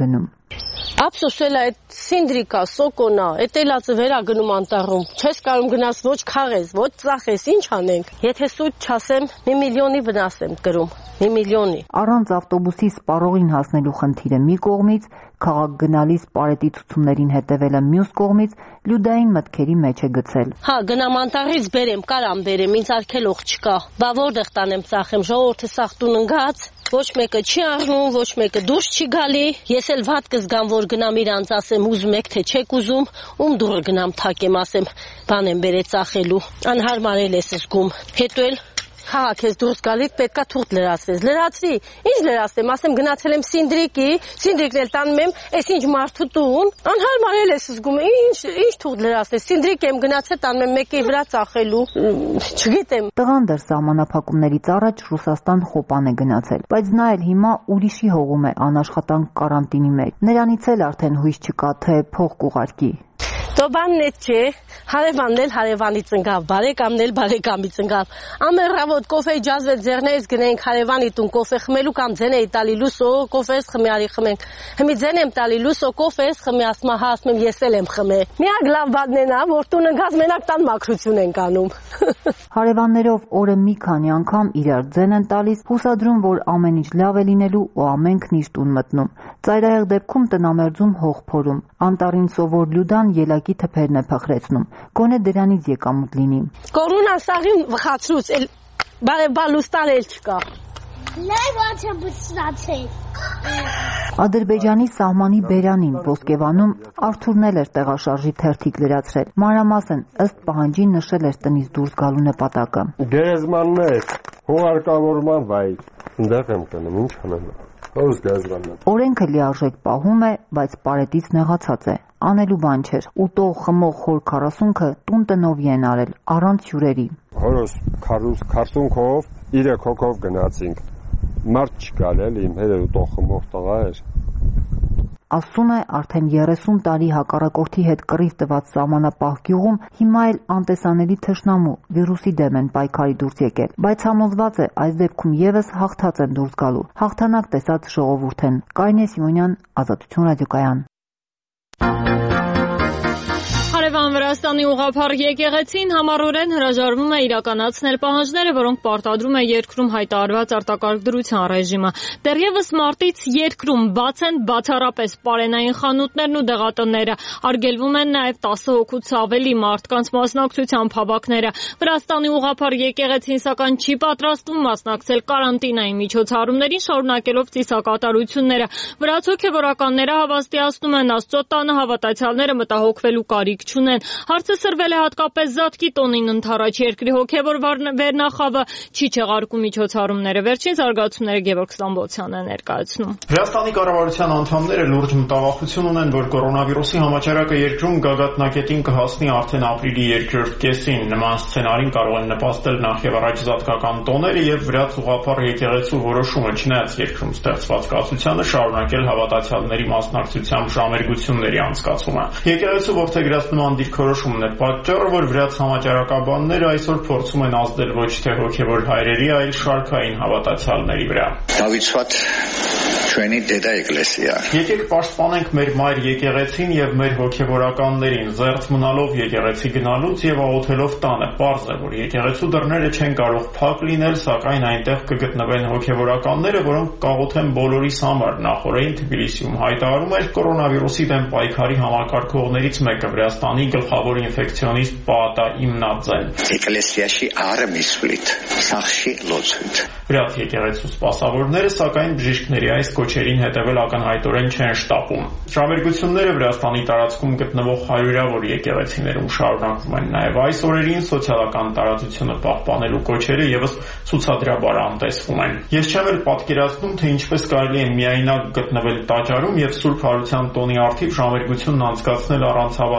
Ափսոսել այդ սինդրիկա, սոկոնա, այդ էլածը վերա գնում անտառում։ Չես կարող գնաս ոչ քաղես, ոչ ծախես, ինչ անենք։ Եթե սուտ չասեմ, 1 միլիոնի վնաս եմ կրում, 1 միլիոնի։ Առանց ավտոբուսի սպառողին հասնելու խնդիրը մի կողմից, քաղաք գնալիս պարետի ցուցումներին հետևելը մյուս կողմից Լյուդային մտքերի մեջ է գցել։ Հա, գնամ անտառից բերեմ, կարամ բերեմ, ինձ արգելող չկա։ Բա որտեղ տանեմ ծախեմ, ժողովուրդը սաղ տուն ընկած, ոչ մեկը չի առնում, ոչ մեկը դուրս չի գալի։ Ես էլ վատ կզգամ, որ գնամ իրանց ասեմ, ուզում եք թե չեք ուզում, ում դուրը գնամ թակեմ, ասեմ, բան եմ բերել ծախելու։ Անհարմար ես զգում։ Հետո էլ քաղաք ես դուրս գալիս պետքա թուղթ լրացրես։ Լրացրի, ինչ լրացեմ, ասեմ գնացել եմ սինդրիկի, սինդրիկն էլ տանում եմ, այս ինչ մարդու տուն, անհարմար ես զգում, ինչ թուղթ լրացրես, սինդրիկ եմ գնացել տանում եմ մեկի վրա ծախելու, չգիտեմ։ Տղան դեռ սահմանափակումներից առաջ Ռուսաստան խոպան է գնացել, բայց նա էլ հիմա ուրիշի հողում է անաշխատանք կարանտինի մեջ։ Նրանից էլ արդեն հույս չկա, թե փող կուղարկի։ Տոբանն է չէ, հարևանն էլ հարևանից ընկավ, բարեկամն էլ բարեկամից ընկավ։ Ամերավոտ կոֆեի ջազվել ձեռներից գնենք հարևանի տուն կոֆե խմելու կամ ձեն էի տալի լուսո, կոֆես խմի արի խմենք։ Հիմի ձեն եմ տալի լուսո, կոֆես խմի, ասում եմ ես էլ եմ խմե։ Միակ լավ բանն է նա, որ տուն ընկած մենակ տան մաքրություն ենք անում։ Հարևաններով օրը մի քանի անգամ իրար ձեն են տալիս, հուսադրում, որ ամեն ինչ լավ է լինելու ու ամենքն իր տուն մտնում։ Ծայրահեղ դեպքում տնամերձում հող փորում։ Անտառին սովոր Լյուդան ելակի թփերն է փխրեցնում։ Գոնե դրանից եկամուտ լինի։ Կորոնան սաղին վխացրուց, բալուստան էլ չկա։ Ադրբեջանի սահմանի բերանին Ոսկեվանում Արթուրն էլ էր տեղաշարժի թերթիկ լրացրել։ Մանրամասն ըստ պահանջի նշել էր տնից դուրս գալու նպատակը։ Գերեզմաններ, հողարկավորման վայր, այնտեղ եմ գնում, ինչ անեմ։ Օրենքը լիարժեք պահում է, բայց պարետից նեղացած է։ Անելու բան չէր։ Ուտող խմող խոր 40-ը տուն տնովի են արել, առանց հյուրերի։ Հորս 40-ով 3 հոգով գնացինք։ Մարդ չկար էլի, իմ հերը ուտող խմող տղա էր։ Ասում է, արդեն 30 տարի հակառակորդի հետ կռիվ տված սահմանապահ գյուղում հիմա էլ անտեսանելի թշնամու վիրուսի դեմ են պայքարի դուրս եկել, բայց համոզված է այս դեպքում եւս հաղթած են դուրս գալու։ Հաղթանակ տեսած ժողովուրդ են։ Կարինե Սիմոնյան, Ազատություն ռադիոկայան։ Հարևան Վրաստանի ուղղափառ եկեղեցին համառորեն հրաժարվում է իրականացնել պահանջները, որոնք պարտադրում է երկրում հայտարարված արտակարգ դրության ռեժիմը։ Դեռևս մարտից երկրում բաց են բացառապես պարենային խանութներն ու դեղատները, արգելվում են նաև 10 հոգուց ավելի մարդկանց մասնակցությամբ հավաքները։ Վրաստանի ուղղափառ եկեղեցին սակայն չի պատրաստվում մասնակցել կարանտինային միջոցառումներին, շարունակելով ծիսակատարությունները։ Վրաց հոգևորականները հավաստիացնում են Աստծո տանը հավատացյալները մտահոգվելու կարիք չունեն։ Հարցը սրվել է հատկապես Զատկի տոնին ընդառաջ երկրի հոգևոր վերնախավը չի չեղարկում միջոցառումները։ Վերջին զարգացումները Գևորգ Ստամբոլցյանն է ներկայացնում։ Վրաստանի կառավարության անդամները լուրջ մտավախություն ունեն, որ կորոնավիրուսի համաճարակը երկրում գագաթնակետին կհասնի արդեն ապրիլի երկրորդ կեսին։ Նման սցենարին կարող են նպաստել նախ եւ առաջ զատկական տոները եւ Վրաց ուղղափառ եկեղեցու որոշումը, չնայած երկրում ստեղծված կացությանը շարունակել հավատացյալների մասնակցությամբ ժամերգությունների անցկացումը։ Եկեղեցու ողջագրած նման դիրքորոշումն է պատճառը, որ Վրաց համաճարակաբանները այսօր փորձում են ազդել ոչ թե հոգևոր հայրերի, այլ շարքային հավատացյալների վրա։ Դավիթ ჩვენი դեდა ეკლესია։ Եկեք պաշտպանենք մեր մայր եկեղեցին եւ մեր հոգևորականներին, զերծ մնալով եկեղեցի գնալուց եւ աղոթելով տանը։ Պարզ է, որ եկեղեցու դռները չեն կարող փակ լինել, սակայն այնտեղ կգտնվեն հոգևորականները, որոնք կաղոթեն բոլորիս համար։ Նախորդին Թբիլիսիում հայտարարում էր կորոնավիրուսի դեմ պայքարի համակարգողներից մեկը Վրաստանի գլխավոր ինֆեկցիոնիստ Պաատա Իմնաձեն։ Ეკლესիայի արմիսուլիտ սախշի լոծույթ։ Վրաց եկեղեցու սպասավորները սակայն բժիշկների այս կոչերին հետևել ակնհայտորեն չեն շտապում։ Շարժերգությունները Վրաստանի տարածքում գտնվող հարյուրավոր եկեղեցիներում շարունակվում են։ Նաև այս օրերին սոցիալական տարածությունը պահպանելու կոչերը եւս ցուցադրաբար անտեսվում են։ Ես չեմ էլ պատկերացնում, թե ինչպես կարելի է միայնակ գտնվել տաճարում եւ Սուրբ Հարության տոնի առթիվ շարժերգությունն անցկացնել առանց հավատացյալների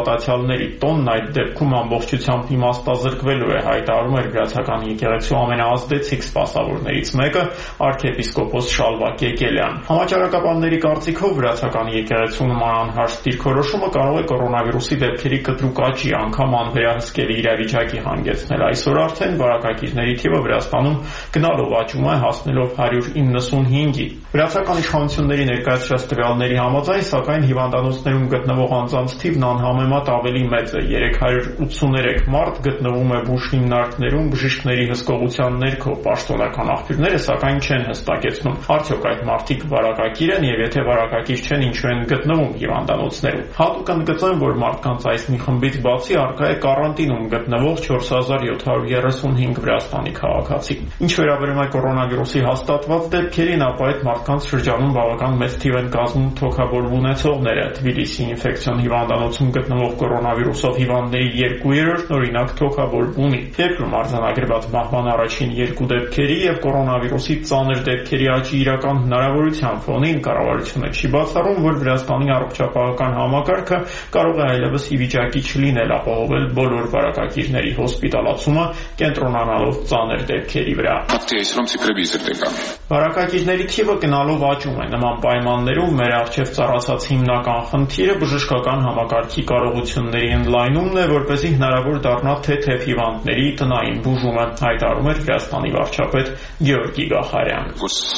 տոկոնների տոնն այդ դեպքում ամբողջությամբ իմաստազրկվելու է, հայտարարում էր Վրացական եկեղեցու ամենաազդեցիկ սպասավորներից մեկը arczepiskopos Շալվակ Եկելյան։ Համաճարակաբանների կարծիքով Վրացական եկեղեցու նման անհարթ դիրքորոշումը կարող է կորոնավիրուսի դեպքերի կտրուկ աճի, անգամ անվերահսկելի իրավիճակի հանգեցնել։ Այսօր արդեն վարակագիրների թիվը Վրաստանում գնալով աճում է, հասնելով 195-ի։ Վրացական իշխանությունների ներկայացրած տվյալների համաձայն, սակայն հիվանդանոցներում գտնվող անձանց թիվն անհամեմատ ավելի մեծ է։ 383 մարդ գտնվում է բուժ հիմնարկներում բժիշկների հսկողության ներքո։ Պաշտոնական աղբյուրները սակայն չեն հստակեցնում, արդյոք այդ մարդիկ վարակագիր են եւ եթե վարակագիր չեն, ինչու են գտնվում հիվանդանոցներում։ Հատուկ ընդգծեմ, որ մարդկանց այս մի խմբից բացի առկա է կարանտինում գտնվող 4735 Վրաստանի քաղաքացի։ Ինչ վերաբերում է կորոնավիրուսի հաստատված դեպքերին, ապա այդ մարդկանց շրջանում բավական մեծ թիվ են կազմում թոքաբորբ ունեցողները։ Թբիլիսի ինֆեկցիոն հիվանդանոցում գտնվող կորոնավիրուսով հիվանդների 2/3-ն օրինակ թոքաբորբ ունի։ Երկրում արձանագրված մահվան առաջին 2 դեպքերի եւ կորոնավիրուսի ծանր դեպքերի աճի իրական հնարավորության ֆոնին կառավարությունը չի բացառում, որ Վրաստանի առողջապահական համակարգը կարող է այլևս ի վիճակի չլինել ապահովել բոլոր վարակագիրների հոսպիտալացումը, կենտրոնանալով ծանր դեպքերի վրա։ Վարակագիրների թիվը գնալով աճում է։ Նման պայմաններում մեր առջև ծառացած հիմնական խնդիրը բժշկական համակարգի կարողությունների ընդլայնումն է, որպեսզի հնարավոր դառնա թեթև հիվանդների տնային բուժումը, հայտարարում էր Վրաստանի վարչապետ Գեորգի Գախարյան։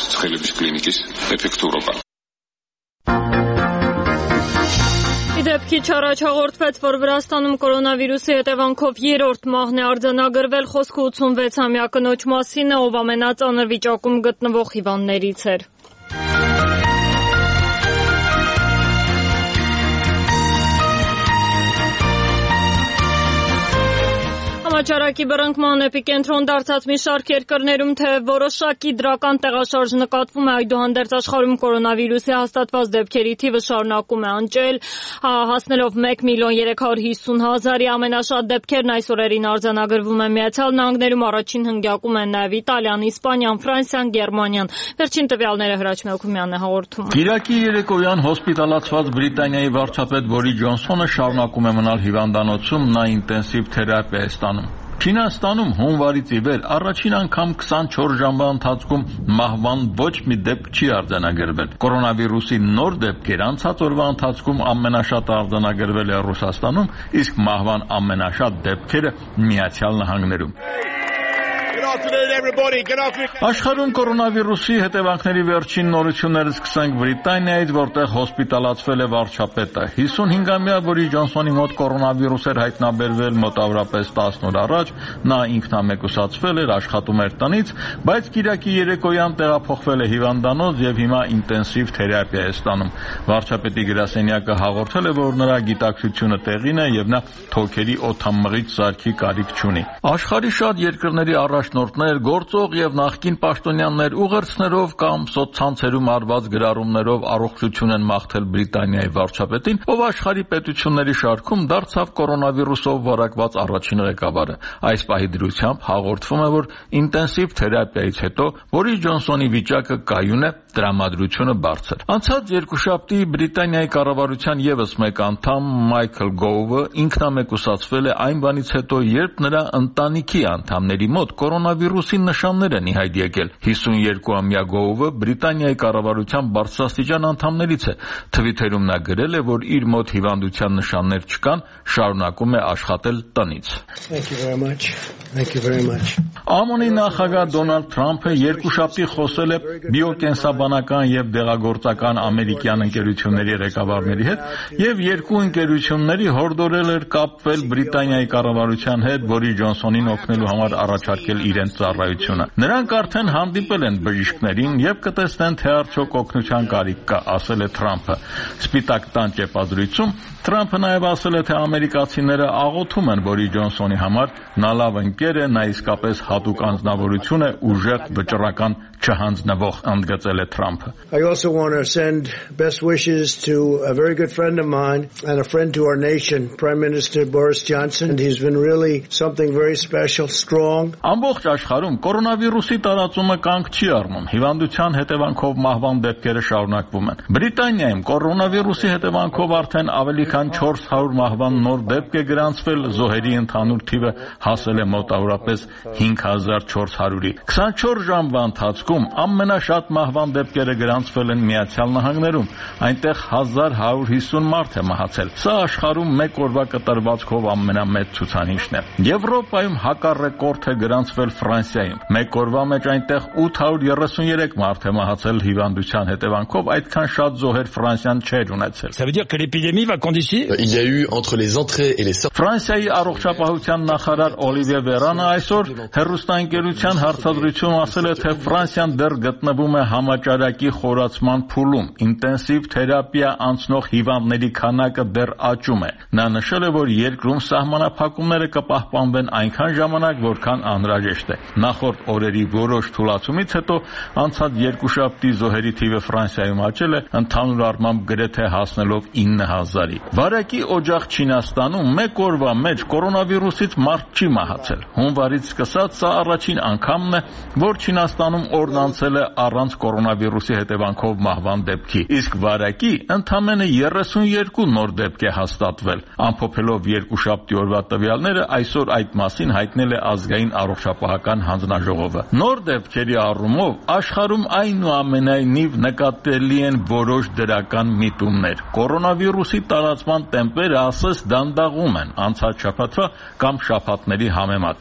Իդեպ քիչ առաջ հաղորդվեց, որ Վրաստանում կորոնավիրուսի հետևանքով 3-րդ մահն է արձանագրվել, խոսքը 86-ամյա կնոջ մասին է, ով ամենածանր վիճակում գտնվող հիվանդներից էր։ Համաճարակի բռնկման էպիկենտրոն դարձած մի շարք երկրներում թեև որոշակի դրական տեղաշարժ նկատվում է, այդուհանդերձ աշխարհում կորոնավիրուսի հաստատված դեպքերի թիվը շարունակում է աճել, հասնելով 1.350.000-ի, ամենաշատ դեպքերն այս օրերին արձանագրվում են Միացյալ Նահանգներում, առաջին հնգյակում են նաև Իտալիան, Իսպանիան, Ֆրանսիան, Գերմանիան։ Վերջին տվյալները Հրաչ Մելքումյանն է հաղորդում։ Կիրակի երեկոյան հոսպիտալացված Բրիտանիայի վարչապետ Բորիս Ջոնսոնը շարունակում է մնալ հիվանդանոցում, նա ինտենսիվ թերապիա է ստանում։ Չինաստանում հունվարից ի վեր առաջին անգամ 24 ժամվա ընթացքում մահվան ոչ մի դեպք չի արձանագրվել։ Կորոնավիրուսի նոր դեպքեր անցած օրվա ընթացքում ամենաշատը արձանագրվել է Ռուսաստանում, իսկ մահվան ամենաշատ դեպքերը Միացյալ Նահանգներում։ Աշխարհում կորոնավիրուսի հետևանքների վերջին նորությունները սկսենք Բրիտանիայից, որտեղ հոսպիտալացվել է վարչապետը։ 55-ամյա Բորիս Ջոնսոնի մոտ կորոնավիրուս էր հայտնաբերվել մոտավորապես 10 օր առաջ, նա ինքնամեկուսացվել էր, աշխատում էր տնից, բայց կիրակի երեկոյան տեղափոխվել է հիվանդանոց եւ հիմա ինտենսիվ թերապիա է ստանում։ Վարչապետի գրասենյակը հաղորդել է, որ նրա գիտակցությունը տեղին է եւ նա թոքերի օդամղիչ սարքի կարիք չունի։ Աշխարհի շատ երկրների առաջնորդներ, գործող եւ նախկին պաշտոնյաներ ուղերձներով կամ սոցցանցերում արված գրառումներով առողջություն են մաղթել Բրիտանիայի վարչապետին, ով աշխարհի պետությունների շարքում դարձավ կորոնավիրուսով վարակված առաջին ղեկավարը։ Այս պահի դրությամբ հաղորդվում է, որ ինտենսիվ թերապիայից հետո Բորիս Ջոնսոնի վիճակը կայուն է, տրամադրությունը բարձր։ Անցած երկուշաբթի Բրիտանիայի կառավարության եւս մեկ անդամ Մայքլ Գովը ինքնամեկուսացվել է այն բանից հետո, երբ նրա ընտանիքի անդամների մոտ կորոնավիրուսի նշաններ են ի հայտ եկել։ 52-ամյա Գովը Բրիտանիայի կառավարության բարձրաստիճան անդամներից է։ Թվիթերում նա գրել է, որ իր մոտ հիվանդության նշաններ չկան, շարունակում է աշխատել տնից։ ԱՄՆ-ի նախագահ Դոնալդ Թրամփը երկուշաբթի խոսել է բիոկենսաբանական եւ դեղագործական ամերիկյան ընկերությունների ղեկավարների հետ եւ երկու ընկերությունների հորդորել էր կապվել Բրիտանիայի կառավարության հետ, Բորիս Ջոնսոնին օգնելու համար առաջարկել իրենց ծառայությունը։ Նրանք արդեն հանդիպել են բժիշկներին եւ կտեսնեն, թե արդյոք օգնության կարիք կա, ասել է Թրամփը։ Սպիտակ տան ճեպազրույցում Թրամփը նաև ասել է, թե ամերիկացիները աղոթում են Բորիս Ջոնսոնի համար, նա լավ ընկեր է, նա իսկապես հատուկ անձնավորություն է, ուժեղ, վճռական, չհանձնվող, ընդգծել է Թրամփը։ I also want to send best wishes to a very good friend of mine and a friend to our nation, Prime Minister Boris Johnson. He's been really something very special, strong. Ամբողջ Ամբողջ աշխարհում կորոնավիրուսի տարածումը կանգ չի առնում։ Հիվանդության հետևանքով մահվան դեպքերը շարունակվում են։ Բրիտանիայում կորոնավիրուսի հետևանքով արդեն ավելի քան 400 մահվան նոր դեպք է գրանցվել, զոհերի ընդհանուր թիվը հասել է մոտավորապես 5400-ի։ 24 ժամվա ընթացքում ամենաշատ մահվան դեպքերը գրանցվել են Միացյալ Նահանգներում, այնտեղ 1150 մարդ է մահացել։ Սա աշխարհում մեկ օրվա կտրվածքով ամենամեծ ցուցանիշն է։ Եվրոպայում հակառեկորդ է գրանցվել Ֆրանսիայում։ Մեկ օրվա մեջ այնտեղ 833 մարդ է մահացել հիվանդության հետևանքով, այդքան շատ զոհեր Ֆրանսիան չէր ունեցել։ Ça veut dire que l'épidémie va conditionner. Il y a eu entre les entrées et les sorties. Ֆրանսիայի առողջապահության նախարար Օլիվիե Վերանը այսօր հեռուստաընկերության հարցազրույցում ասել է, թե Ֆրանսիան դեռ գտնվում է համաճարակի խորացման փուլում։ Ինտենսիվ թերապիա անցնող հիվանդների քանակը դեռ աճում է։ Նա նշել է, որ երկրում սահմանափակումները կպահպանվեն այնքան ժամանակ, որքան անհրաժեշտ է։ Նախորդ օրերի որոշ թուլացումից հետո անցած երկուշաբթի զոհերի թիվը Ֆրանսիայում աճել է, ընդհանուր առմամբ գրեթե հասնելով 9000-ի։ Վարակի օջախ Չինաստանում մեկ օրվա մեջ կորոնավիրուսից մարդ չի մահացել։ Հունվարից սկսած սա առաջին անգամն է, որ Չինաստանում օրն անցել է առանց կորոնավիրուսի հետևանքով մահվան դեպքի, իսկ վարակի ընդամենը 32 նոր դեպք է հաստատվել։ Ամփոփելով երկուշաբթի օրվա տվյալները, այսօր այդ մասին հայտնել է ազգային առողջապահական հանձնաժողովը։ Նոր դեպքերի առումով աշխարհում այնուամենայնիվ նկատելի են որոշ դրական միտումներ։ Կորոնավիրուսի տարածման տեմպերը ասես դանդաղում են անցած շաբաթվա կամ շաբաթների համեմատ։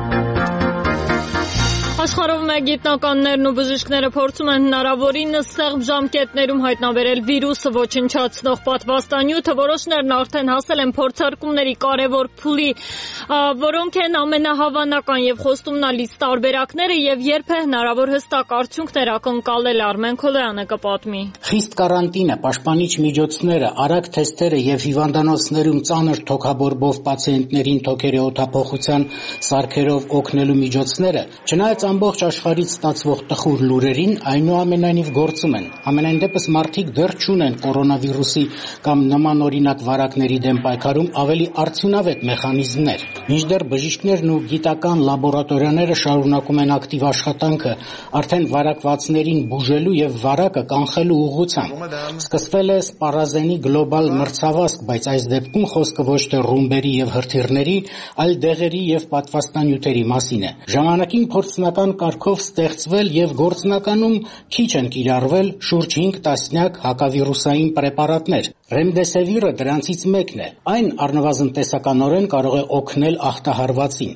Աշխարհով մեկ գիտնականներն ու բժիշկները փորձում են հնարավորինս սեղմ ժամկետներում հայտնաբերել վիրուսը ոչնչացնող պատվաստանյութը, որոշներն արդեն հասել են փորձարկումների կարևոր փուլի, որոնք են ամենահավանական եւ խոստումնալից տարբերակները եւ երբ է հնարավոր հստակ արդյունքներ ակնկալել, Արմեն Քոլոյանը կպատմի։ Խիստ կարանտինը, պաշտպանիչ միջոցները, արագ թեստերը եւ հիվանդանոցներում ծանր թոքաբորբով պացիենտներին թոքերի օդափոխության սարքերով օգնելու միջոցները, չնայած ամբողջ աշխարհից ստացվող տխուր լուրերին, այնուամենայնիվ գործում են։ Ամենայն դեպս մարդիկ դեռ չունեն կորոնավիրուսի կամ նմանօրինակ վարակների դեմ պայքարում ավելի արդյունավետ մեխանիզմներ։ Մինչդեռ բժիշկներն ու գիտական լաբորատորիաները շարունակում են ակտիվ աշխատանքը արդեն վարակվածներին բուժելու եւ վարակը կանխելու ուղղությամբ։ Սկսվել է սպառազենի գլոբալ մրցավազք, բայց այս դեպքում խոսքը ոչ թե ռումբերի եւ հրթիռների, այլ դեղերի եւ պատվաստանյութերի մասին է։ Ժամանակին փորձնական կարգով ստեղծվել եւ գործնականում քիչ են կիրառվել շուրջ 5 տասնյակ հակավիրուսային պրեպարատներ։ Ռեմդեսևիրը դրանցից մեկն է։ Այն առնվազն տեսականորեն կարող է օգնել ախտահարվածին։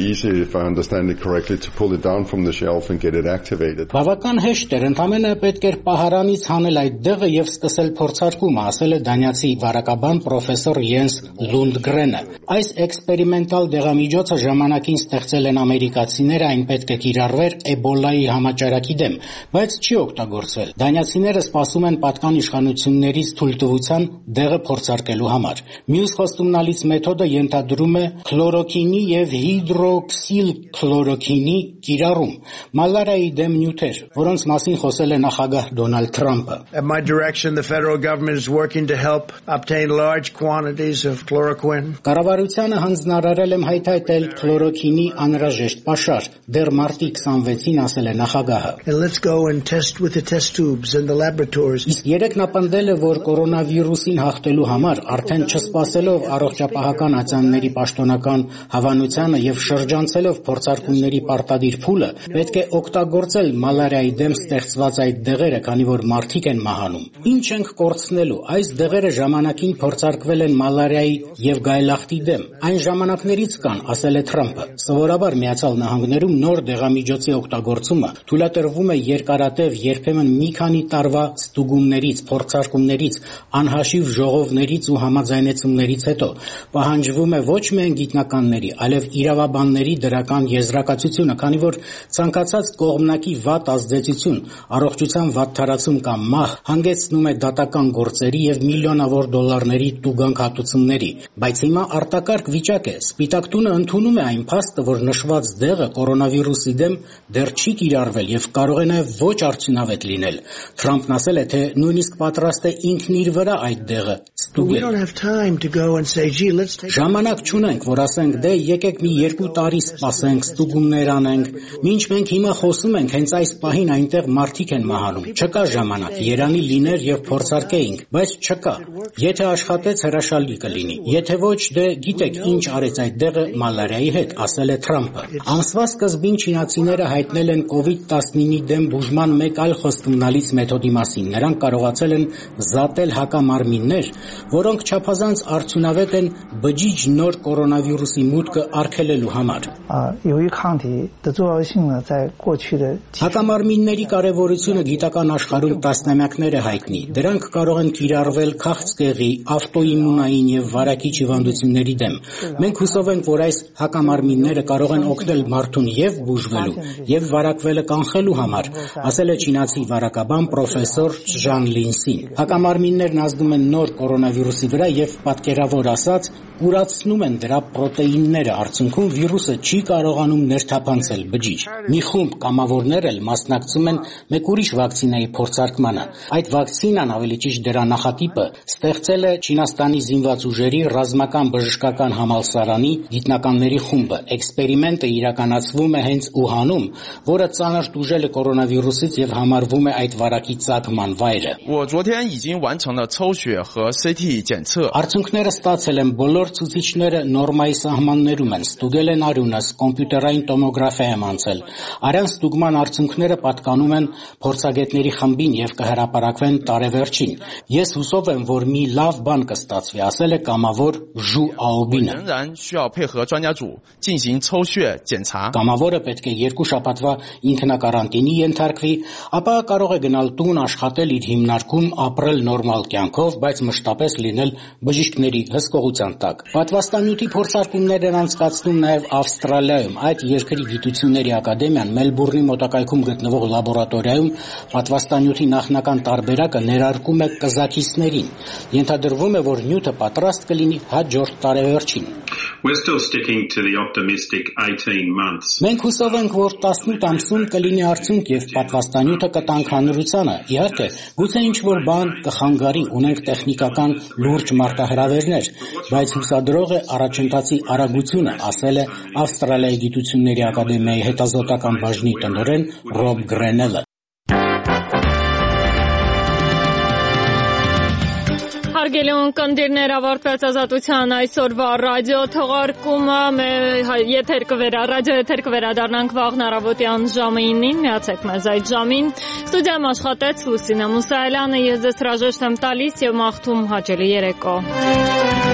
Բավական հեշտ էր, ընդամենը պետք էր պահարանից հանել այդ դեղը եւ սկսել փորձարկումը, ասել է դանիացի վարակաբան պրոֆեսոր Յենս Լունդգրենը։ Այս էքսպերիմենտալ դեղամիջոցը ժամանակին ստեղծել են ամերիկացիները, այն պետք է կիրառվեր էբոլայի համաճարակի դեմ, բայց չի օգտագործվել։ Դանիացիները սպասում են պատկան իշխանություններից թույլտվության դեղը փորձարկելու համար։ Մյուս խոստումնալից մեթոդը ենթադրում է քլորոքինի եւ հիդրոքսիլ քլորոքինի կիրառում, մալարիայի դեմ նյութեր, որոնց մասին խոսել է նախագահ Դոնալդ Թրամփը։ At my direction, the federal government is working to help obtain large quantities of chloroquine. Կառավարությանը հանձնարարել եմ հայթայթել քլորոքինի անհրաժեշտ պաշար, դեռ մարտի 26-ին ասել է նախագահը։ And let's go and test with the test tubes in the laboratories. Իսկ երեք նապնդել է, որ կորոնավիրուսին հաղթելու համար արդեն չսպասելով առողջապահական ացանների պաշտոնական հավանությանը եւ շրջանցելով փորձարկումների պարտադիր փուլը, պետք է օգտագործել մալարիայի դեմ ստեղծված այդ դեղերը, քանի որ մարդիկ են մահանում։ Ինչ ենք կորցնելու։ Այս դեղերը ժամանակին փորձարկվել են մալարիայի եւ գայլախտի դեմ։ Այն ժամանակներից կան, ասել է Թրամփը։ Սովորաբար Միացյալ Նահանգներում նոր դեղամիջոցի օգտագործումը թույլատրվում է երկարատև, երբեմն մի քանի տարվա ստուգումներից, փորձարկումներից, անհաշիվ ժողովներից ու համաձայնեցումներից հետո։ Պահանջվում է ոչ միայն գիտնականների, այլև իրավաբանների դրական եզրակացությունը, քանի որ ցանկացած կողմնակի վատ ազդեցություն, առողջության վատթարացում կամ մահ հանգեցնում է դատական գործերի եւ միլիոնավոր դոլարների տուգանք-հատուցումների։ Բայց հիմա արտակարգ վիճակ է։ Սպիտակ տունը ընդունում է այն փաստը, որ նշված դեղը կորոնավիրուսի դեմ դեռ չի կիրառվել եւ կարող է նաեւ ոչ արդյունավետ լինել։ Թրամփն ասել է, թե նույնիսկ պատրաստ է ինքն իր վրա այդ դեղը ստուգել։ Ժամանակ չունենք, որ ասենք դե եկեք մի 2 տարի սպասենք, ստուգումներ անենք։ Մինչ մենք հիմա խոսում ենք, հենց այս պահին այնտեղ մարդիկ են մահանում։ Չկա ժամանակ, երանի լիներ եւ փորձարկեինք, բայց չկա։ Եթե աշխատեց, հրաշալի կլինի։ Եթե ոչ, դե գիտեք ինչ արեց այդ դեղը մալարիայի հետ, ասել է Թրամփը։ Ամսվա սկզբին չինացիները հայտնել են COVID-19-ի դեմ բուժման մեկ այլ խոստումնալից մեթոդի մասին։ Նրանք կարողացել են զատել հակամարմիններ, որոնք չափազանց արդյունավետ են բջիջ նոր կորոնավիրուսի մուտքը արգելելու համար։ Հակամարմինների կարևորությունը գիտական աշխարհում տասնամյակներ է հայտնի։ Դրանք կարող են կիրառվել քաղցկեղի, ավտոիմունային եւ վարակիչ հիվանդությունների դեմ։ Մենք հուսով ենք, որ այս հակամարմինները կարող են օգնել մարդուն եւ բուժվելու, եւ վարակվելը կանխելու համար, ասել է չինացի վարակաբան պրոֆեսոր Ժան Լինսին։ Հակամարմիններն ազդում են նոր կորոնավիրուսի վրա եւ պատկերավոր ասած կուրացնում են դրա պրոտեինները, արդյունքում վիրուսը չի կարողանում ներթափանցել բջիջ։ Մի խումբ կամավորներ էլ մասնակցում են մեկ ուրիշ վակցինայի փորձարկմանը։ Այդ վակցինան, ավելի ճիշտ դրա նախատիպը, ստեղծել է Չինաստանի զինված ուժերի ռազմական բժշկական համալսարանի գիտնականների խումբը։ Էքսպերիմենտը իրականացվում է հենց Ուհանում, որը ծանր տուժել է կորոնավիրուսից եւ համարվում է այդ վարակի ծագման վայրը։ Արդյունքները ստացել են բոլոր ցուցիչները նորմայի սահմաններում են, ստուգել են արյունս, կոմպյուտերային տոմոգրաֆիա եմ անցել։ Արյան ստուգման արդյունքները պատկանում են փորձագետների խմբին եւ կհրապարակվեն տարեվերջին։ Ես հուսով եմ, որ մի լավ բան կստացվի, ասել է կամավոր Ժու Աոբինը։ Կամավորը պետք է 2 շաբաթվա ինքնակարանտինի ենթարկվի, ապա կարող է գնալ տուն, աշխատել իր հիմնարկում, ապրել նորմալ կյանքով, բայց մշտապես լինել բժիշկների հսկողության տակ։ Պատվաստանյութի փորձարկումներ են անցկացնում նաև Ավստրալիայում։ Այդ երկրի գիտությունների ակադեմիան Մելբուրնի մոտակայքում գտնվող լաբորատորիայում պատվաստանյութի նախնական տարբերակը ներարկում է կզաքիսներին։ Ենթադրվում է, որ նյութը պատրաստ կլինի հաջորդ տարեվերջին։ Մենք հուսով ենք, որ 18 ամսում կլինի արդյունք եւ պատվաստանյութը կտանք հանրությանը։ Իհարկե, գուցե ինչ-որ բան կխանգարի, ունենք տեխնիկական լուրջ մարտահրավերներ, բայց հուսադրող է առաջընթացի արագությունը, ասել է Ավստրալիայի գիտությունների ակադեմիայի հետազոտական բաժնի տնօրեն Ռոբ Գրենելը։ Հարգելի ունկնդիրներ, ավարտվեց Ազատության այսօրվա ռադիո թողարկումը, ռադիո եթեր կվերադառնանք վաղն առավոտյան ժամը 9-ին, միացեք մեզ այդ ժամին։ Ստուդիայում աշխատեց Լուսինե Մուսայելյանը, ես ձեզ հրաժեշտ եմ տալիս եւ մաղթում հաճելի երեկո։